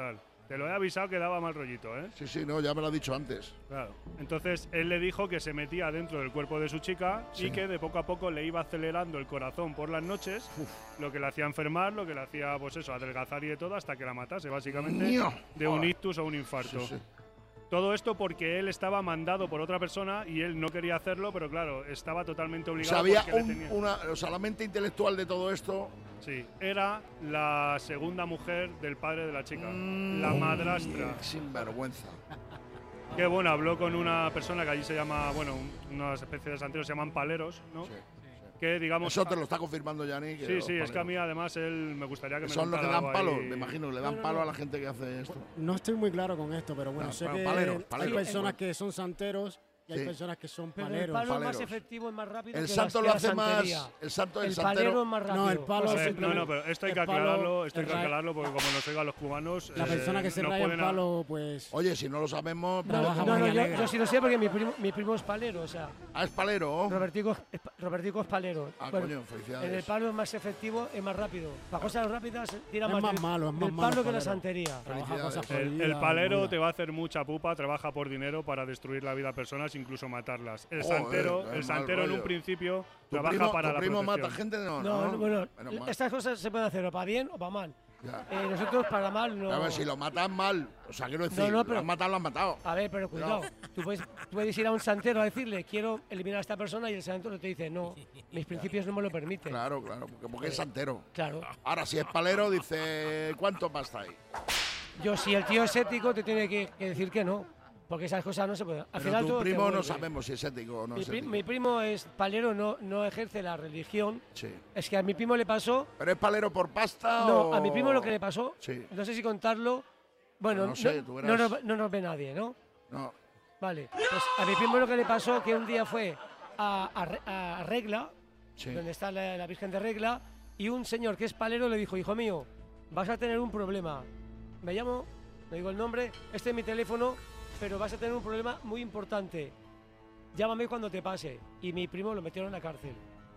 Speaker 8: Te lo he avisado que daba mal rollito, ¿eh?
Speaker 1: Sí, sí, no, ya me lo has dicho antes.
Speaker 8: Claro. Entonces, él le dijo que se metía dentro del cuerpo de su chica
Speaker 1: Sí.
Speaker 8: y que de poco a poco le iba acelerando el corazón por las noches, lo que le hacía enfermar, lo que le hacía, pues eso, adelgazar y de todo, hasta que la matase, básicamente,
Speaker 1: ¡Nio!
Speaker 8: de un ictus o un infarto.
Speaker 1: Sí, sí.
Speaker 8: Todo esto porque él estaba mandado por otra persona y él no quería hacerlo, pero claro, estaba totalmente
Speaker 1: O
Speaker 8: obligado.
Speaker 1: sea, había
Speaker 8: porque le
Speaker 1: un-
Speaker 8: tenía-
Speaker 1: una, o sea, la mente intelectual de todo esto.
Speaker 8: Sí, era la segunda mujer del padre de la chica,
Speaker 1: Mm.
Speaker 8: la madrastra.
Speaker 1: Sin vergüenza.
Speaker 8: Que bueno, habló con una persona que allí se llama, bueno, un- unas especies de santeros se llaman paleros, ¿no?
Speaker 1: Sí.
Speaker 8: Que digamos.
Speaker 1: Eso te lo está confirmando Yanni. que
Speaker 8: Sí,
Speaker 1: los
Speaker 8: sí, es que a
Speaker 1: paleros.
Speaker 8: mí además él me gustaría que me
Speaker 1: Son los que
Speaker 8: contara
Speaker 1: dan
Speaker 8: algo
Speaker 1: palo,
Speaker 8: ahí.
Speaker 1: me imagino, le dan
Speaker 4: No, no,
Speaker 1: palo
Speaker 4: no.
Speaker 1: a la gente que hace esto.
Speaker 4: No estoy muy claro con esto, pero bueno,
Speaker 1: No,
Speaker 4: sé
Speaker 1: pero
Speaker 4: que
Speaker 1: paleros,
Speaker 4: hay
Speaker 1: paleros.
Speaker 4: personas que son santeros y hay
Speaker 1: Sí.
Speaker 4: personas que son
Speaker 7: Pero el
Speaker 4: paleros.
Speaker 7: palo es más
Speaker 1: Paleros.
Speaker 7: efectivo, es más rápido
Speaker 1: El
Speaker 7: que
Speaker 1: santo
Speaker 7: la,
Speaker 1: lo
Speaker 7: que la
Speaker 1: hace más.
Speaker 7: santería.
Speaker 1: El santo, el,
Speaker 7: El
Speaker 1: santero.
Speaker 7: palero es más rápido.
Speaker 4: No, el palo
Speaker 8: A ver, no,
Speaker 4: simplemente-
Speaker 8: no, pero esto hay que
Speaker 4: el palo-
Speaker 8: aclararlo, esto hay que
Speaker 4: el ra-
Speaker 8: aclararlo porque como nos oigan los cubanos.
Speaker 4: La
Speaker 8: eh,
Speaker 4: persona que se
Speaker 8: no
Speaker 4: raya
Speaker 8: pueden
Speaker 4: el
Speaker 8: a-
Speaker 4: palo, pues.
Speaker 1: Oye, si no lo sabemos.
Speaker 7: No,
Speaker 4: Trabaja
Speaker 7: no, no,
Speaker 4: muy
Speaker 7: yo,
Speaker 4: alegre.
Speaker 7: yo sí lo sé porque mi primo, mi primo es palero, o sea,
Speaker 1: Ah, es palero.
Speaker 7: Robertico, es pa- Robertico es palero.
Speaker 1: Ah,
Speaker 7: Bueno,
Speaker 1: coño, felicidades.
Speaker 7: en el palo es más efectivo, es más rápido. Para cosas rápidas tira
Speaker 4: Es
Speaker 7: más,
Speaker 4: más
Speaker 7: del-
Speaker 4: malo, es más
Speaker 7: del
Speaker 4: malo el
Speaker 7: palo que la
Speaker 4: palero.
Speaker 7: santería.
Speaker 4: Trabaja
Speaker 1: Felicidades.
Speaker 4: cosas
Speaker 8: El,
Speaker 4: prohibidas,
Speaker 8: el palero
Speaker 4: movidas.
Speaker 8: te va a hacer mucha pupa, trabaja por dinero para destruir la vida a personas, incluso matarlas. El
Speaker 1: Joder,
Speaker 8: santero,
Speaker 1: qué
Speaker 8: el
Speaker 1: mal
Speaker 8: santero en un
Speaker 1: rollo.
Speaker 8: principio
Speaker 1: ¿Tu
Speaker 8: trabaja
Speaker 1: primo,
Speaker 8: para
Speaker 1: tu
Speaker 8: la
Speaker 1: primo
Speaker 8: protección.
Speaker 1: mata gente? No,
Speaker 7: No,
Speaker 1: no.
Speaker 7: no, bueno,
Speaker 1: Menos mal.
Speaker 7: estas cosas se pueden hacer o para bien o para mal.
Speaker 1: Ya.
Speaker 7: Eh, nosotros para mal no.
Speaker 1: A ver, si lo matan mal. O sea, quiero decir,
Speaker 7: No, no,
Speaker 1: lo
Speaker 7: pero-
Speaker 1: han matado, lo han matado.
Speaker 7: A ver, pero cuidado. Tú puedes, tú puedes ir a un santero a decirle, quiero eliminar a esta persona y el santero te dice, no, mis principios no me lo permiten.
Speaker 1: Claro, claro, porque, porque es santero.
Speaker 7: Claro.
Speaker 1: Ahora, si es palero, dice, ¿cuánto pasta hay?
Speaker 7: Yo, si el tío es ético, te tiene que, que decir que no. Porque esas cosas no se pueden. Al
Speaker 1: Pero
Speaker 7: final
Speaker 1: tu
Speaker 7: todo te
Speaker 1: primo no
Speaker 7: vuelve.
Speaker 1: sabemos si es ético o no
Speaker 7: Mi,
Speaker 1: es
Speaker 7: pri-
Speaker 1: ético.
Speaker 7: mi primo es palero, no, no ejerce la religión.
Speaker 1: Sí.
Speaker 7: Es que a mi primo le pasó.
Speaker 1: ¿Pero es palero por pasta
Speaker 7: No,
Speaker 1: o...?
Speaker 7: a mi primo lo que le pasó,
Speaker 1: Sí.
Speaker 7: no sé si contarlo. Bueno,
Speaker 1: No sé,
Speaker 7: no,
Speaker 1: tú
Speaker 7: no
Speaker 1: verás.
Speaker 7: nos, no nos ve nadie, ¿no?
Speaker 1: No.
Speaker 7: Vale. Pues a mi primo lo que le pasó que un día fue a, a Re- a Regla,
Speaker 1: Sí.
Speaker 7: donde está la, la Virgen de Regla, y un señor que es palero le dijo, hijo mío, vas a tener un problema. Me llamo, no digo el nombre, este es mi teléfono, pero vas a tener un problema muy importante. Llámame cuando te pase. Y mi primo lo metieron en la cárcel.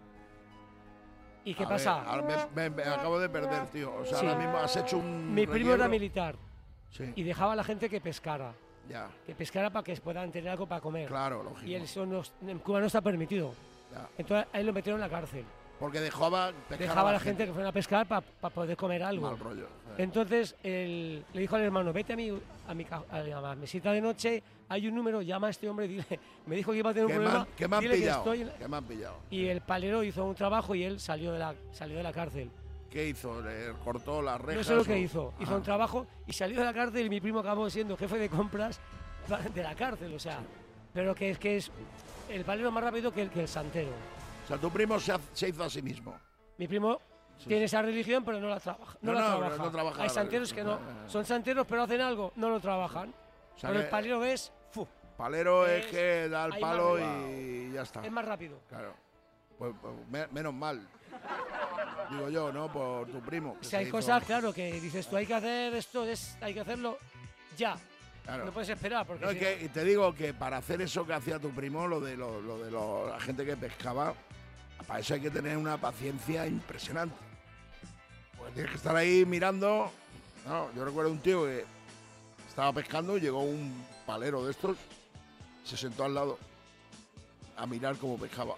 Speaker 7: ¿Y qué
Speaker 1: A
Speaker 7: pasa?
Speaker 1: ver, ahora me, me- me acabo de perder, tío. O sea,
Speaker 7: Sí.
Speaker 1: ahora mismo has hecho un
Speaker 7: Mi primo era
Speaker 1: requiebro.
Speaker 7: militar
Speaker 1: Sí,
Speaker 7: y dejaba a la gente que pescara.
Speaker 1: ya.
Speaker 7: Que pescara para que puedan tener algo para comer.
Speaker 1: Claro, lógico.
Speaker 7: Y eso no, en Cuba no está permitido.
Speaker 1: Ya.
Speaker 7: Entonces a él lo metieron en la cárcel.
Speaker 1: Porque dejaba pescar
Speaker 7: Dejaba a la gente que fuera a pescar para poder comer algo.
Speaker 1: Mal rollo.
Speaker 7: Entonces él, le dijo al hermano, vete a mi, a, mi, ca- a la mesita de noche, hay un número, llama a este hombre, dile, me dijo que iba a tener un
Speaker 1: Que me
Speaker 7: problema,
Speaker 1: han, que me han
Speaker 7: dile que
Speaker 1: pillado.
Speaker 7: estoy en la-".
Speaker 1: Que me han pillado.
Speaker 7: Y el palero hizo un trabajo y él salió de la, salió de la cárcel.
Speaker 1: ¿Qué hizo? ¿Le cortó las rejas?
Speaker 7: No sé lo que
Speaker 1: o-
Speaker 7: hizo, hizo
Speaker 1: Ah.
Speaker 7: un trabajo y salió de la cárcel y mi primo acabó siendo jefe de compras de la cárcel, o sea, pero que es que es el palero más rápido que el, que el santero.
Speaker 1: O sea, tu primo se, ha- se hizo a sí mismo.
Speaker 7: Mi primo
Speaker 1: Sí.
Speaker 7: tiene esa religión, pero no la trabaja. No,
Speaker 1: No,
Speaker 7: la
Speaker 1: no,
Speaker 7: trabaja.
Speaker 1: no trabaja
Speaker 7: Hay
Speaker 1: la
Speaker 7: santeros que no.
Speaker 1: religión.
Speaker 7: Son santeros, pero hacen algo, no lo trabajan.
Speaker 1: O sea
Speaker 7: pero
Speaker 1: que
Speaker 7: el palero es, ¡fu!
Speaker 1: palero es,
Speaker 7: Es-
Speaker 1: que da el
Speaker 7: ahí
Speaker 1: palo
Speaker 7: más
Speaker 1: y ya está.
Speaker 7: Es más rápido.
Speaker 1: Claro. Pues, pues, me- menos mal. Digo yo, ¿no? Por tu primo. que
Speaker 7: Si hay
Speaker 1: se hizo-
Speaker 7: cosas, claro, que dices tú hay que hacer esto, es, hay que hacerlo ya.
Speaker 1: Claro.
Speaker 7: No puedes esperar, porque
Speaker 1: No,
Speaker 7: si
Speaker 1: es que, y te digo que para hacer eso que hacía tu primo, lo de, lo, lo de lo- la gente que pescaba, para eso hay que tener una paciencia impresionante. Pues tienes que estar ahí mirando. No, yo recuerdo un tío que estaba pescando y llegó un palero de estos, se sentó al lado a mirar cómo pescaba.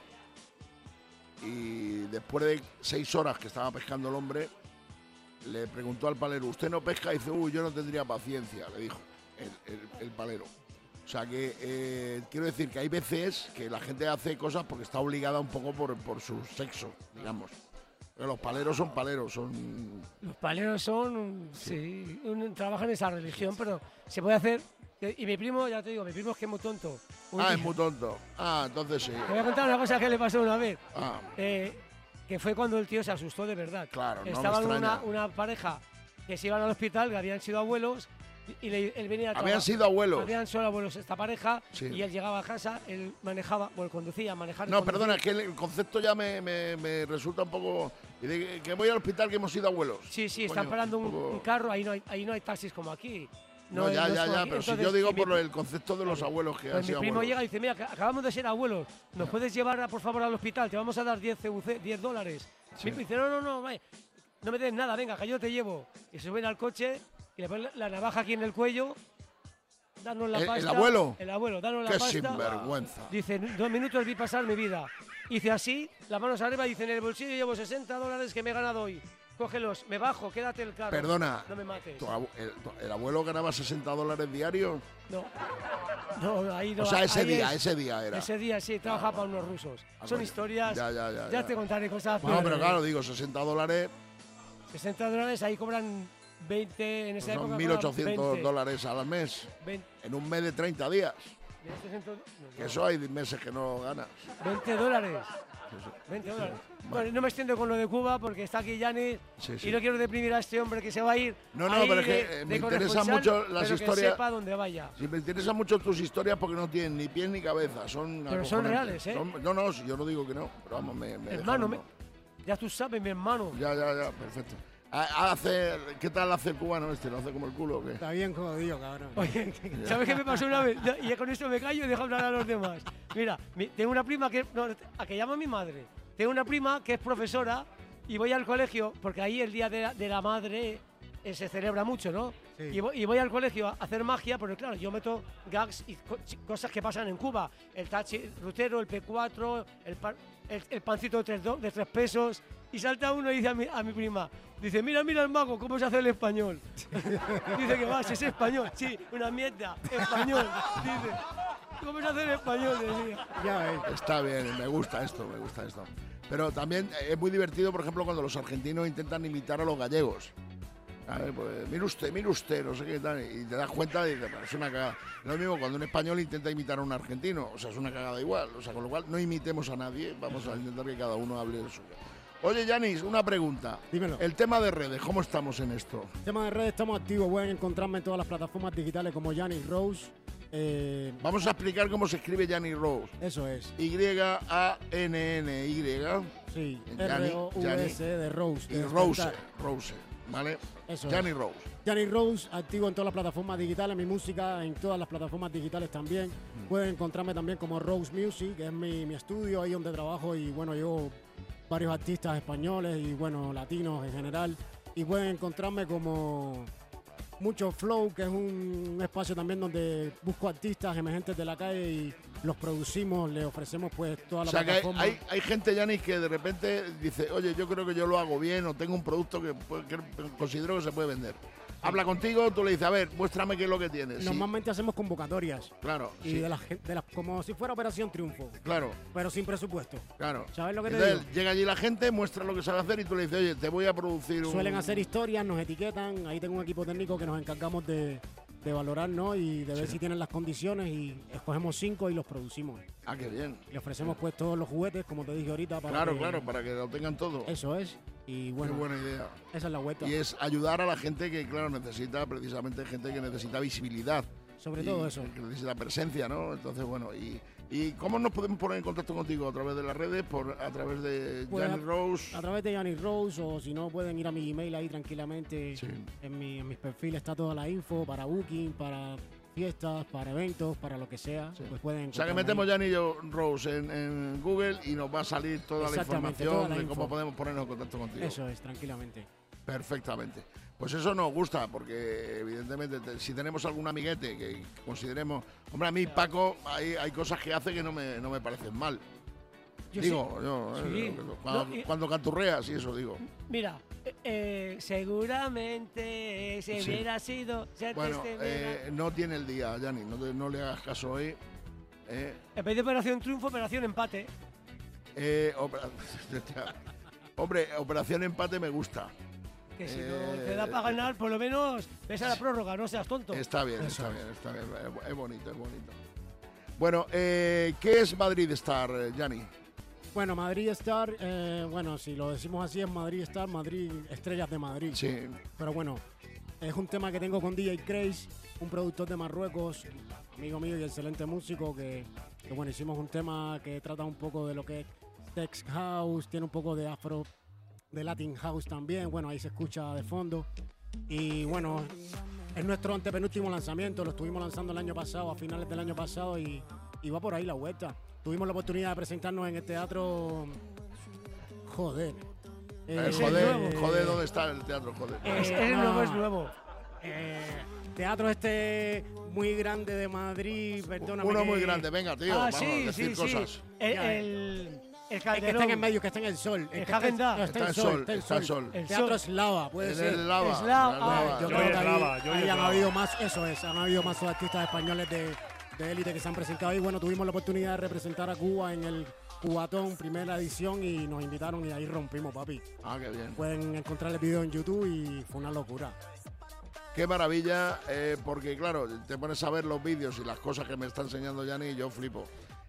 Speaker 1: Y después de seis horas que estaba pescando el hombre, le preguntó al palero, ¿usted no pesca? Y dice, uy, yo no tendría paciencia, le dijo el, el- el palero. O sea que eh, quiero decir que hay veces que la gente hace cosas porque está obligada un poco por, por su sexo, digamos. Pero los paleros son paleros, son...
Speaker 7: los paleros son, sí, un- trabajan en esa religión, pero se puede hacer. Y mi primo, ya te digo, mi primo es que es muy tonto. Un
Speaker 1: Ah,
Speaker 7: día-
Speaker 1: es muy tonto. Ah, entonces sí.
Speaker 7: Te voy a contar una cosa que le pasó una vez.
Speaker 1: Ah,
Speaker 7: Eh, que fue cuando el tío se asustó de verdad.
Speaker 1: Claro, no me
Speaker 7: Estaban una,
Speaker 1: extraña.
Speaker 7: una pareja que se iban al hospital, que habían sido abuelos, y, y le- él venía a
Speaker 1: habían
Speaker 7: trabajar.
Speaker 1: sido abuelos.
Speaker 7: Habían sido abuelos esta pareja,
Speaker 1: Sí.
Speaker 7: y él llegaba a casa, él manejaba, bueno, conducía, manejar. y
Speaker 1: No,
Speaker 7: conducir.
Speaker 1: perdona, es que el, el concepto ya me, me- me resulta un poco... y de que- que voy al hospital que hemos sido abuelos.
Speaker 7: Sí, sí,
Speaker 1: Coño,
Speaker 7: están parando un,
Speaker 1: poco-
Speaker 7: un carro, ahí no, hay, ahí no hay taxis como aquí.
Speaker 1: No,
Speaker 7: es-
Speaker 1: ya,
Speaker 7: es
Speaker 1: ya,
Speaker 7: como
Speaker 1: ya,
Speaker 7: aquí.
Speaker 1: pero si
Speaker 7: Entonces,
Speaker 1: yo digo
Speaker 7: y mi
Speaker 1: por
Speaker 7: pri-
Speaker 1: el concepto de los abuelos que han
Speaker 7: Pues mi
Speaker 1: sido
Speaker 7: primo
Speaker 1: abuelos.
Speaker 7: llega y dice, mira, que acabamos de ser abuelos, ¿nos puedes llevar, a, por favor, al hospital? Te vamos a dar diez C U C, diez dólares.
Speaker 1: Sí.
Speaker 7: Mi primo dice, no, no, no, vaya, no me des nada, venga, que yo te llevo. Y se suben al coche y le pones la navaja aquí en el cuello, danos la
Speaker 1: ¿El-
Speaker 7: pasta.
Speaker 1: el abuelo?
Speaker 7: El abuelo, danos la
Speaker 1: Qué
Speaker 7: pasta.
Speaker 1: sinvergüenza.
Speaker 7: Dice, en dos minutos vi pasar mi vida. Hice así, las manos arriba, y dice, en el bolsillo llevo sesenta dólares que me he ganado hoy. Cógelos, me bajo, quédate el carro.
Speaker 1: Perdona,
Speaker 7: No me mates.
Speaker 1: ¿tu abu- el, tu- el abuelo ganaba sesenta dólares diarios?
Speaker 7: No. No, ahí no.
Speaker 1: O sea, ese
Speaker 7: ahí
Speaker 1: día,
Speaker 7: es-
Speaker 1: ese día era.
Speaker 7: Ese día sí, trabajaba para unos rusos.
Speaker 1: Ah,
Speaker 7: Son
Speaker 1: coño.
Speaker 7: historias.
Speaker 1: Ya, ya, ya, ya.
Speaker 7: te contaré cosas.
Speaker 1: No, pero
Speaker 7: peores.
Speaker 1: claro, digo, sesenta dólares
Speaker 7: sesenta dólares, ahí cobran veinte en esa
Speaker 1: pues son
Speaker 7: época.
Speaker 1: mil ochocientos
Speaker 7: veinte.
Speaker 1: dólares al mes.
Speaker 7: veinte.
Speaker 1: En un mes de treinta días.
Speaker 7: mil ochocientos, no,
Speaker 1: Que
Speaker 7: no.
Speaker 1: eso hay meses que no ganas.
Speaker 7: veinte dólares. veinte dólares. Bueno, no me extiendo con lo de Cuba porque está aquí Yanis
Speaker 1: Sí, sí.
Speaker 7: y no quiero deprimir a este hombre que se va a ir.
Speaker 1: No, no,
Speaker 7: ahí
Speaker 1: pero es que,
Speaker 7: de-
Speaker 1: eh,
Speaker 7: de
Speaker 1: me interesan
Speaker 7: corresponsal,
Speaker 1: mucho las
Speaker 7: pero
Speaker 1: historias-
Speaker 7: Que sepa dónde vaya.
Speaker 1: Sí, me interesan mucho tus historias porque no tienen ni pies ni cabeza. Son
Speaker 7: Pero son
Speaker 1: acojonantes.
Speaker 7: reales, ¿eh?
Speaker 1: Son- no, no, yo no digo que no, pero vamos, me, me
Speaker 7: Hermano,
Speaker 1: dejaron,
Speaker 7: me- ya tú sabes, mi hermano.
Speaker 1: Ya, ya, ya, perfecto. Ha- Hace, ¿Qué tal hace el cubano este? ¿Lo hace como el culo o qué?
Speaker 4: Está bien jodido, cabrón.
Speaker 7: Oye, ¿sabes qué me pasó una vez? Ya- Y con esto me callo y dejo hablar a los demás. Mira, mi- tengo una prima que, no, a que llama mi madre. Tengo una prima que es profesora y voy al colegio, porque ahí el Día de la, de la Madre eh, se celebra mucho, ¿no?
Speaker 4: Sí.
Speaker 7: Y, voy, y voy al colegio a hacer magia, porque claro, yo meto gags y co- chi- cosas que pasan en Cuba. El tachi rutero, el P cuatro, el, pan- el, el pancito de tres, do- de tres pesos. Y salta uno y dice a mi, a mi prima, dice, mira, mira el mago, ¿cómo se hace el español? Dice que vas, es español. Sí, una mierda, español. Dice, ¿cómo se hace el español? Decía.
Speaker 4: Ya ves.
Speaker 1: Está bien, me gusta esto, me gusta esto. Pero también es muy divertido, por ejemplo, cuando los argentinos intentan imitar a los gallegos. A ver, pues, mire usted, mire usted, no sé qué tal, y te das cuenta de que es una cagada. Lo mismo cuando un español intenta imitar a un argentino, o sea, es una cagada igual. O sea, con lo cual no imitemos a nadie, vamos a intentar que cada uno hable de suyo. Oye, Yanis, una pregunta.
Speaker 4: Dímelo.
Speaker 1: El tema de redes, ¿cómo estamos en esto?
Speaker 4: Tema de redes, estamos activos. Pueden encontrarme en todas las plataformas digitales como Yanis Rose. Eh,
Speaker 1: Vamos a explicar cómo se escribe Yanis Rose.
Speaker 4: eso es.
Speaker 1: Y A N N Y.
Speaker 4: Sí,
Speaker 1: Yanni,
Speaker 4: R O U S de Rose.
Speaker 1: Y
Speaker 4: de
Speaker 1: Rose,
Speaker 4: despertar.
Speaker 1: Rose, ¿vale?
Speaker 4: Eso
Speaker 1: Yanis
Speaker 4: es.
Speaker 1: Rose.
Speaker 4: Yanis Rose, activo en todas las plataformas digitales, mi música en todas las plataformas digitales también.
Speaker 1: Mm.
Speaker 4: Pueden encontrarme también como Rose Music, que es mi, mi estudio, ahí donde trabajo y bueno, llevo varios artistas españoles y bueno, latinos en general. Y pueden encontrarme como Mucho Flow, que es un espacio también donde busco artistas emergentes de la calle y los producimos, le ofrecemos pues toda
Speaker 1: O
Speaker 4: la
Speaker 1: sea, que hay,
Speaker 4: plataforma.
Speaker 1: hay, hay gente, Yanis, que de repente dice, oye, yo creo que yo lo hago bien o tengo un producto que, puede- que considero que se puede vender. Habla contigo, tú le dices, a ver, muéstrame qué es lo que tienes. Sí,
Speaker 4: Normalmente hacemos convocatorias
Speaker 1: claro,
Speaker 4: y
Speaker 1: sí,
Speaker 4: de las gen- de las como si fuera Operación Triunfo,
Speaker 1: claro,
Speaker 4: pero sin presupuesto.
Speaker 1: claro.
Speaker 4: ¿Sabes lo que te
Speaker 1: Entonces,
Speaker 4: digo?
Speaker 1: llega allí la gente, muestra lo que sabe hacer y tú le dices, oye, te voy a producir un...
Speaker 4: Suelen hacer historias, nos etiquetan, ahí tengo un equipo técnico que nos encargamos de, de valorar, ¿no? Y de ver
Speaker 1: Sí.
Speaker 4: si tienen las condiciones y escogemos cinco y los producimos.
Speaker 1: Ah, qué bien.
Speaker 4: Le ofrecemos pues todos los juguetes, como te dije ahorita, para
Speaker 1: Claro,
Speaker 4: que-
Speaker 1: claro, para que lo tengan todo.
Speaker 4: Eso es. Y
Speaker 1: Qué
Speaker 4: bueno,
Speaker 1: buena idea.
Speaker 4: esa es la vuelta.
Speaker 1: Y es ayudar a la gente que, claro, necesita precisamente gente que necesita visibilidad.
Speaker 4: Sobre
Speaker 1: Y
Speaker 4: todo eso.
Speaker 1: Que necesita presencia, ¿no? Entonces, bueno, y, ¿y cómo nos podemos poner en contacto contigo? ¿A través de las redes? por ¿A través de
Speaker 4: Pues,
Speaker 1: Yanis Rose?
Speaker 4: A través de Yanis Rose, o si no, pueden ir a mi email ahí tranquilamente.
Speaker 1: Sí.
Speaker 4: En, mi, en mis perfiles está toda la info para booking, para fiestas, para eventos, para lo que sea. Pues pueden
Speaker 1: O sea, que
Speaker 4: encontrarme
Speaker 1: metemos
Speaker 4: ahí.
Speaker 1: Yanis Rose en, en Google y nos va a salir toda la
Speaker 4: Exactamente,
Speaker 1: información
Speaker 4: toda la
Speaker 1: de
Speaker 4: info.
Speaker 1: cómo podemos ponernos en contacto contigo.
Speaker 4: Eso es, tranquilamente.
Speaker 1: Perfectamente. Pues eso nos gusta, porque evidentemente te- si tenemos algún amiguete que consideremos... Hombre, a mí Paco hay, hay cosas que hace que no me, no me parecen mal.
Speaker 7: Yo
Speaker 1: digo,
Speaker 7: sí.
Speaker 1: yo,
Speaker 7: Sí.
Speaker 1: eh, cuando,
Speaker 7: No, y-
Speaker 1: cuando canturreas y eso digo.
Speaker 7: Mira, eh, eh, seguramente si
Speaker 1: Sí.
Speaker 7: hubiera sido... si antes
Speaker 1: Bueno,
Speaker 7: te hubiera-
Speaker 1: eh, no tiene el día, Yanni, no, te- no le hagas caso hoy. Eh,
Speaker 7: En vez de Operación Triunfo, Operación Empate.
Speaker 1: eh, opera- Hombre, Operación Empate me gusta.
Speaker 7: Que si
Speaker 1: Eh,
Speaker 7: no te da para ganar, por lo menos ves a la prórroga, no seas tonto.
Speaker 1: Está bien,
Speaker 4: Eso
Speaker 1: está
Speaker 4: es.
Speaker 1: bien, está bien. Es- Es bonito, es bonito. Bueno, eh, ¿qué es Madrid Star, Yanni?
Speaker 4: Bueno, Madrid Star, eh, bueno, si lo decimos así es Madrid Star, Madrid, Estrellas de Madrid.
Speaker 1: Sí.
Speaker 4: Pero bueno, es un tema que tengo con D J Craze, un productor de Marruecos, amigo mío y excelente músico, que, que bueno, hicimos un tema que trata un poco de lo que es Tech House, tiene un poco de afro, de Latin House también, bueno, ahí se escucha de fondo. Y bueno, es nuestro antepenúltimo lanzamiento, lo estuvimos lanzando el año pasado, a finales del año pasado, y, y va por ahí la vuelta. Tuvimos la oportunidad de presentarnos en el teatro. Joder.
Speaker 1: Eh,
Speaker 7: es
Speaker 1: joder,
Speaker 7: nuevo.
Speaker 1: joder, ¿dónde está el teatro? Joder.
Speaker 7: Es,
Speaker 4: Eh,
Speaker 7: es
Speaker 4: no.
Speaker 7: nuevo, es nuevo.
Speaker 4: Eh, teatro este muy grande de Madrid, perdóname.
Speaker 1: Uno
Speaker 4: que-
Speaker 1: muy grande, venga, tío,
Speaker 7: Ah,
Speaker 1: vamos
Speaker 7: sí,
Speaker 1: a decir
Speaker 7: sí,
Speaker 1: cosas.
Speaker 7: sí. El,
Speaker 4: Ya,
Speaker 7: el, el
Speaker 4: El que
Speaker 7: Calderón.
Speaker 4: está en el medio, que está en el sol.
Speaker 7: El
Speaker 4: que está,
Speaker 7: Häagen-Dazs.
Speaker 4: no, está
Speaker 1: Está
Speaker 4: en
Speaker 1: el
Speaker 4: sol,
Speaker 1: sol,
Speaker 4: está en
Speaker 1: está el
Speaker 4: sol.
Speaker 1: sol.
Speaker 7: El
Speaker 4: Teatro
Speaker 7: sol.
Speaker 4: eslava, puede
Speaker 1: En
Speaker 4: ser.
Speaker 1: el lava.
Speaker 7: Eslava,
Speaker 1: en el
Speaker 7: ah,
Speaker 1: lava.
Speaker 4: Yo
Speaker 8: Yo
Speaker 4: creo
Speaker 8: y
Speaker 4: que ahí,
Speaker 8: eslava, yo y
Speaker 4: ahí han
Speaker 8: eslava.
Speaker 4: habido más, eso es, han habido más artistas españoles de, de élite que se han presentado ahí. Bueno, tuvimos la oportunidad de representar a Cuba en el Cubatón, primera edición, y nos invitaron y ahí rompimos, papi.
Speaker 1: Ah, qué bien.
Speaker 4: Pueden encontrar el video en YouTube y fue una locura.
Speaker 1: Qué maravilla, eh, porque claro, te pones a ver los vídeos y las cosas que me está enseñando Yanni y yo flipo.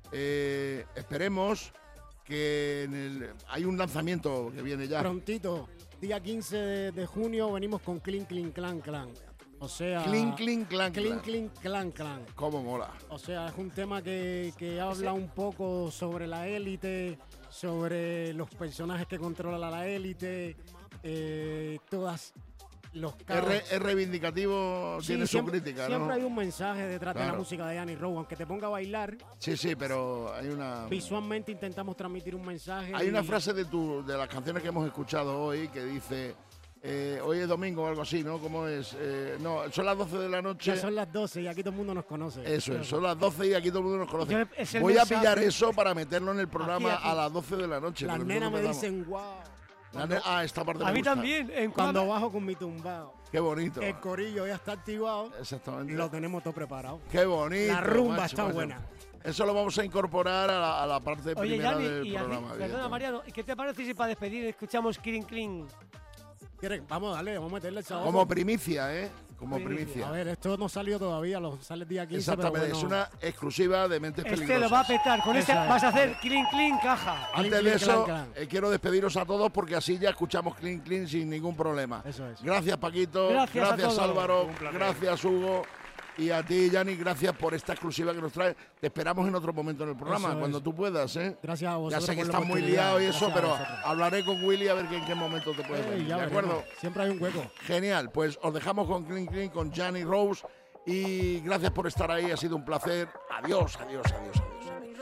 Speaker 1: Eh, esperemos que en el, hay un lanzamiento que viene ya.
Speaker 4: Prontito, día quince de, de junio, venimos con Clean Clean Clan Clan. O sea...
Speaker 1: Clean, clean, clan,
Speaker 4: Clean
Speaker 1: clan.
Speaker 4: Clean Clan Clan.
Speaker 1: Cómo mola.
Speaker 4: O sea, es un tema que, que habla un poco sobre la élite, sobre los personajes que controlan la élite, eh, todas los
Speaker 1: Es,
Speaker 4: caos.
Speaker 1: re- es reivindicativo,
Speaker 4: Sí,
Speaker 1: tiene su
Speaker 4: siempre,
Speaker 1: crítica,
Speaker 4: siempre
Speaker 1: ¿no?
Speaker 4: hay un mensaje detrás de la
Speaker 1: Claro.
Speaker 4: música de Annie Rowe, aunque te ponga a bailar,
Speaker 1: Sí, sí, pero hay una...
Speaker 4: visualmente intentamos transmitir un mensaje.
Speaker 1: Hay una
Speaker 4: y-
Speaker 1: frase de tu, de las canciones que hemos escuchado hoy que dice, eh, hoy es domingo o algo así, ¿no? ¿Cómo es? Eh, no, son las doce de la noche.
Speaker 4: Ya son las doce y aquí todo el mundo nos conoce.
Speaker 1: Eso es, son las doce y aquí todo el mundo nos conoce.
Speaker 7: Yo- es el
Speaker 1: Voy
Speaker 7: mensaje.
Speaker 1: a pillar eso para meterlo en el programa
Speaker 7: Aquí, aquí.
Speaker 1: a las doce de la noche.
Speaker 4: Las
Speaker 1: porque
Speaker 4: nenas me
Speaker 1: nosotros
Speaker 4: dicen, wow.
Speaker 1: La ne- ah, esta parte
Speaker 7: A
Speaker 1: me
Speaker 7: mí
Speaker 1: gusta.
Speaker 7: también. En
Speaker 4: Cuando
Speaker 7: Cuba-
Speaker 4: bajo con mi tumbao,
Speaker 1: Qué bonito.
Speaker 4: el corillo ya está activado,
Speaker 1: Exactamente.
Speaker 4: lo tenemos todo preparado.
Speaker 1: Qué bonito.
Speaker 4: La rumba
Speaker 1: macho,
Speaker 4: está
Speaker 1: macho.
Speaker 4: buena.
Speaker 1: Eso lo vamos a incorporar a la, a la parte
Speaker 7: Oye,
Speaker 1: primera
Speaker 7: Yanni,
Speaker 1: del
Speaker 7: y a ti,
Speaker 1: programa.
Speaker 7: perdona,
Speaker 1: evidentemente.
Speaker 7: Mariano, ¿qué te parece si para despedir escuchamos Clean Clean?
Speaker 4: ¿Quieres? Vamos, dale, vamos a meterle el sabor.
Speaker 1: Como primicia, ¿eh? Como
Speaker 7: Primicia.
Speaker 1: primicia.
Speaker 4: A ver, esto no salió todavía, lo sale el día quince.
Speaker 1: Exactamente,
Speaker 4: pero
Speaker 1: es
Speaker 4: bueno.
Speaker 1: una exclusiva de Mentes
Speaker 7: Este
Speaker 1: Peligrosas.
Speaker 7: lo va a petar. Con este
Speaker 4: Eso es.
Speaker 7: vas a hacer Clean Clean caja.
Speaker 1: Antes
Speaker 4: Clean,
Speaker 1: de
Speaker 4: clean,
Speaker 1: eso,
Speaker 4: clan,
Speaker 1: eh, quiero despediros a todos porque así ya escuchamos Clean Clean sin ningún problema.
Speaker 4: Eso es.
Speaker 1: Gracias, Paquito.
Speaker 7: Gracias a todos.
Speaker 1: Álvaro.
Speaker 8: Un placer.
Speaker 1: Gracias, Hugo. Y a ti, Yanni, gracias por esta exclusiva que nos trae. Te esperamos en otro momento en el programa,
Speaker 4: Eso es.
Speaker 1: cuando tú puedas, ¿eh?
Speaker 4: Gracias a
Speaker 1: Ya
Speaker 4: vosotros.
Speaker 1: sé que
Speaker 4: por la
Speaker 1: estás muy
Speaker 4: oportunidad.
Speaker 1: liado y eso,
Speaker 4: Gracias a
Speaker 1: pero
Speaker 4: vosotros.
Speaker 1: hablaré con Willy a ver que en qué momento te puedes
Speaker 4: Ey,
Speaker 1: venir.
Speaker 4: ya
Speaker 1: ¿De
Speaker 4: veremos.
Speaker 1: acuerdo?
Speaker 4: Siempre hay un hueco.
Speaker 1: Genial, pues os dejamos con Clean Clean, con Yanni Rose. Y gracias por estar ahí, ha sido un placer. Adiós, adiós, adiós, adiós.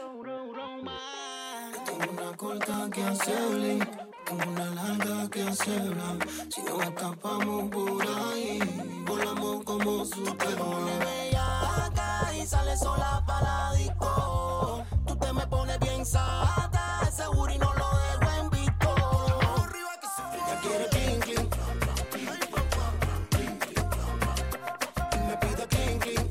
Speaker 6: Tengo una corta que hacerle, tengo una larga que hacerla. Si nos escapamos por ahí, volamos como Superman. Bellaca y sale sola para la disco. Tú te me pones bien sata, ese booty no lo dejo en visto. Ella quiere clean, clean. Y me pide clean, clean.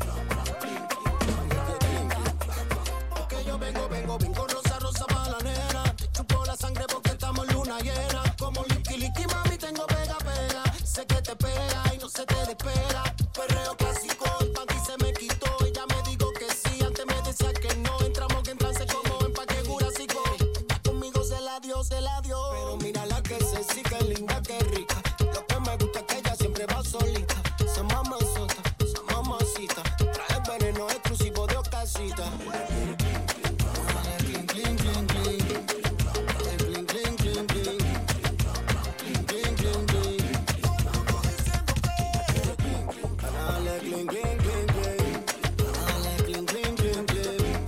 Speaker 6: Porque yo vengo, vengo, vengo rosa, rosa para la nena. Te chupo la sangre porque estamos en luna llena. Como liqui, liqui, mami, tengo pega, pega. Sé que te pega y no se te despega. Perreo clásico, el panty se me quitó. Ella me dijo que sí, antes me decía que no. Entramos en trance como empaque jurásico. Ya conmigo se la dio, se la dio. Pero mira la que se sí, que linda, que rica. Lo que me gusta es que ella siempre va solita. Esa mamazota, esa mamacita. Trae veneno exclusivo de Ocasita. Clean, clean, clean, clean. Clean, clean, clean, clean. Clean, clean, clean, clean. Dale, clean, clean, clean, clean. Dale, clean, clean, clean, clean.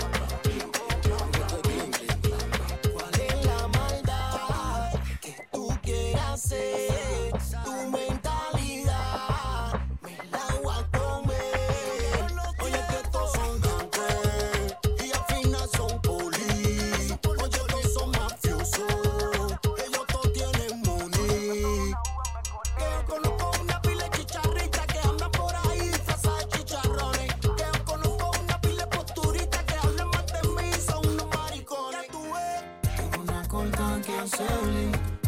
Speaker 6: ¿Cuál es la maldad que tú quieras hacer? Tu mentalidad me la voy a comer. Oye, que estos son gangsters y al final son poli. Oye, que son mafiosos, ellos todos tienen money. Que yo conozco una pila de chicharritas que andan por ahí disfrazadas de chicharrones. Que yo conozco una pila de posturitas que hablan más de mí, son unos maricones. Tengo una corta que hacerle,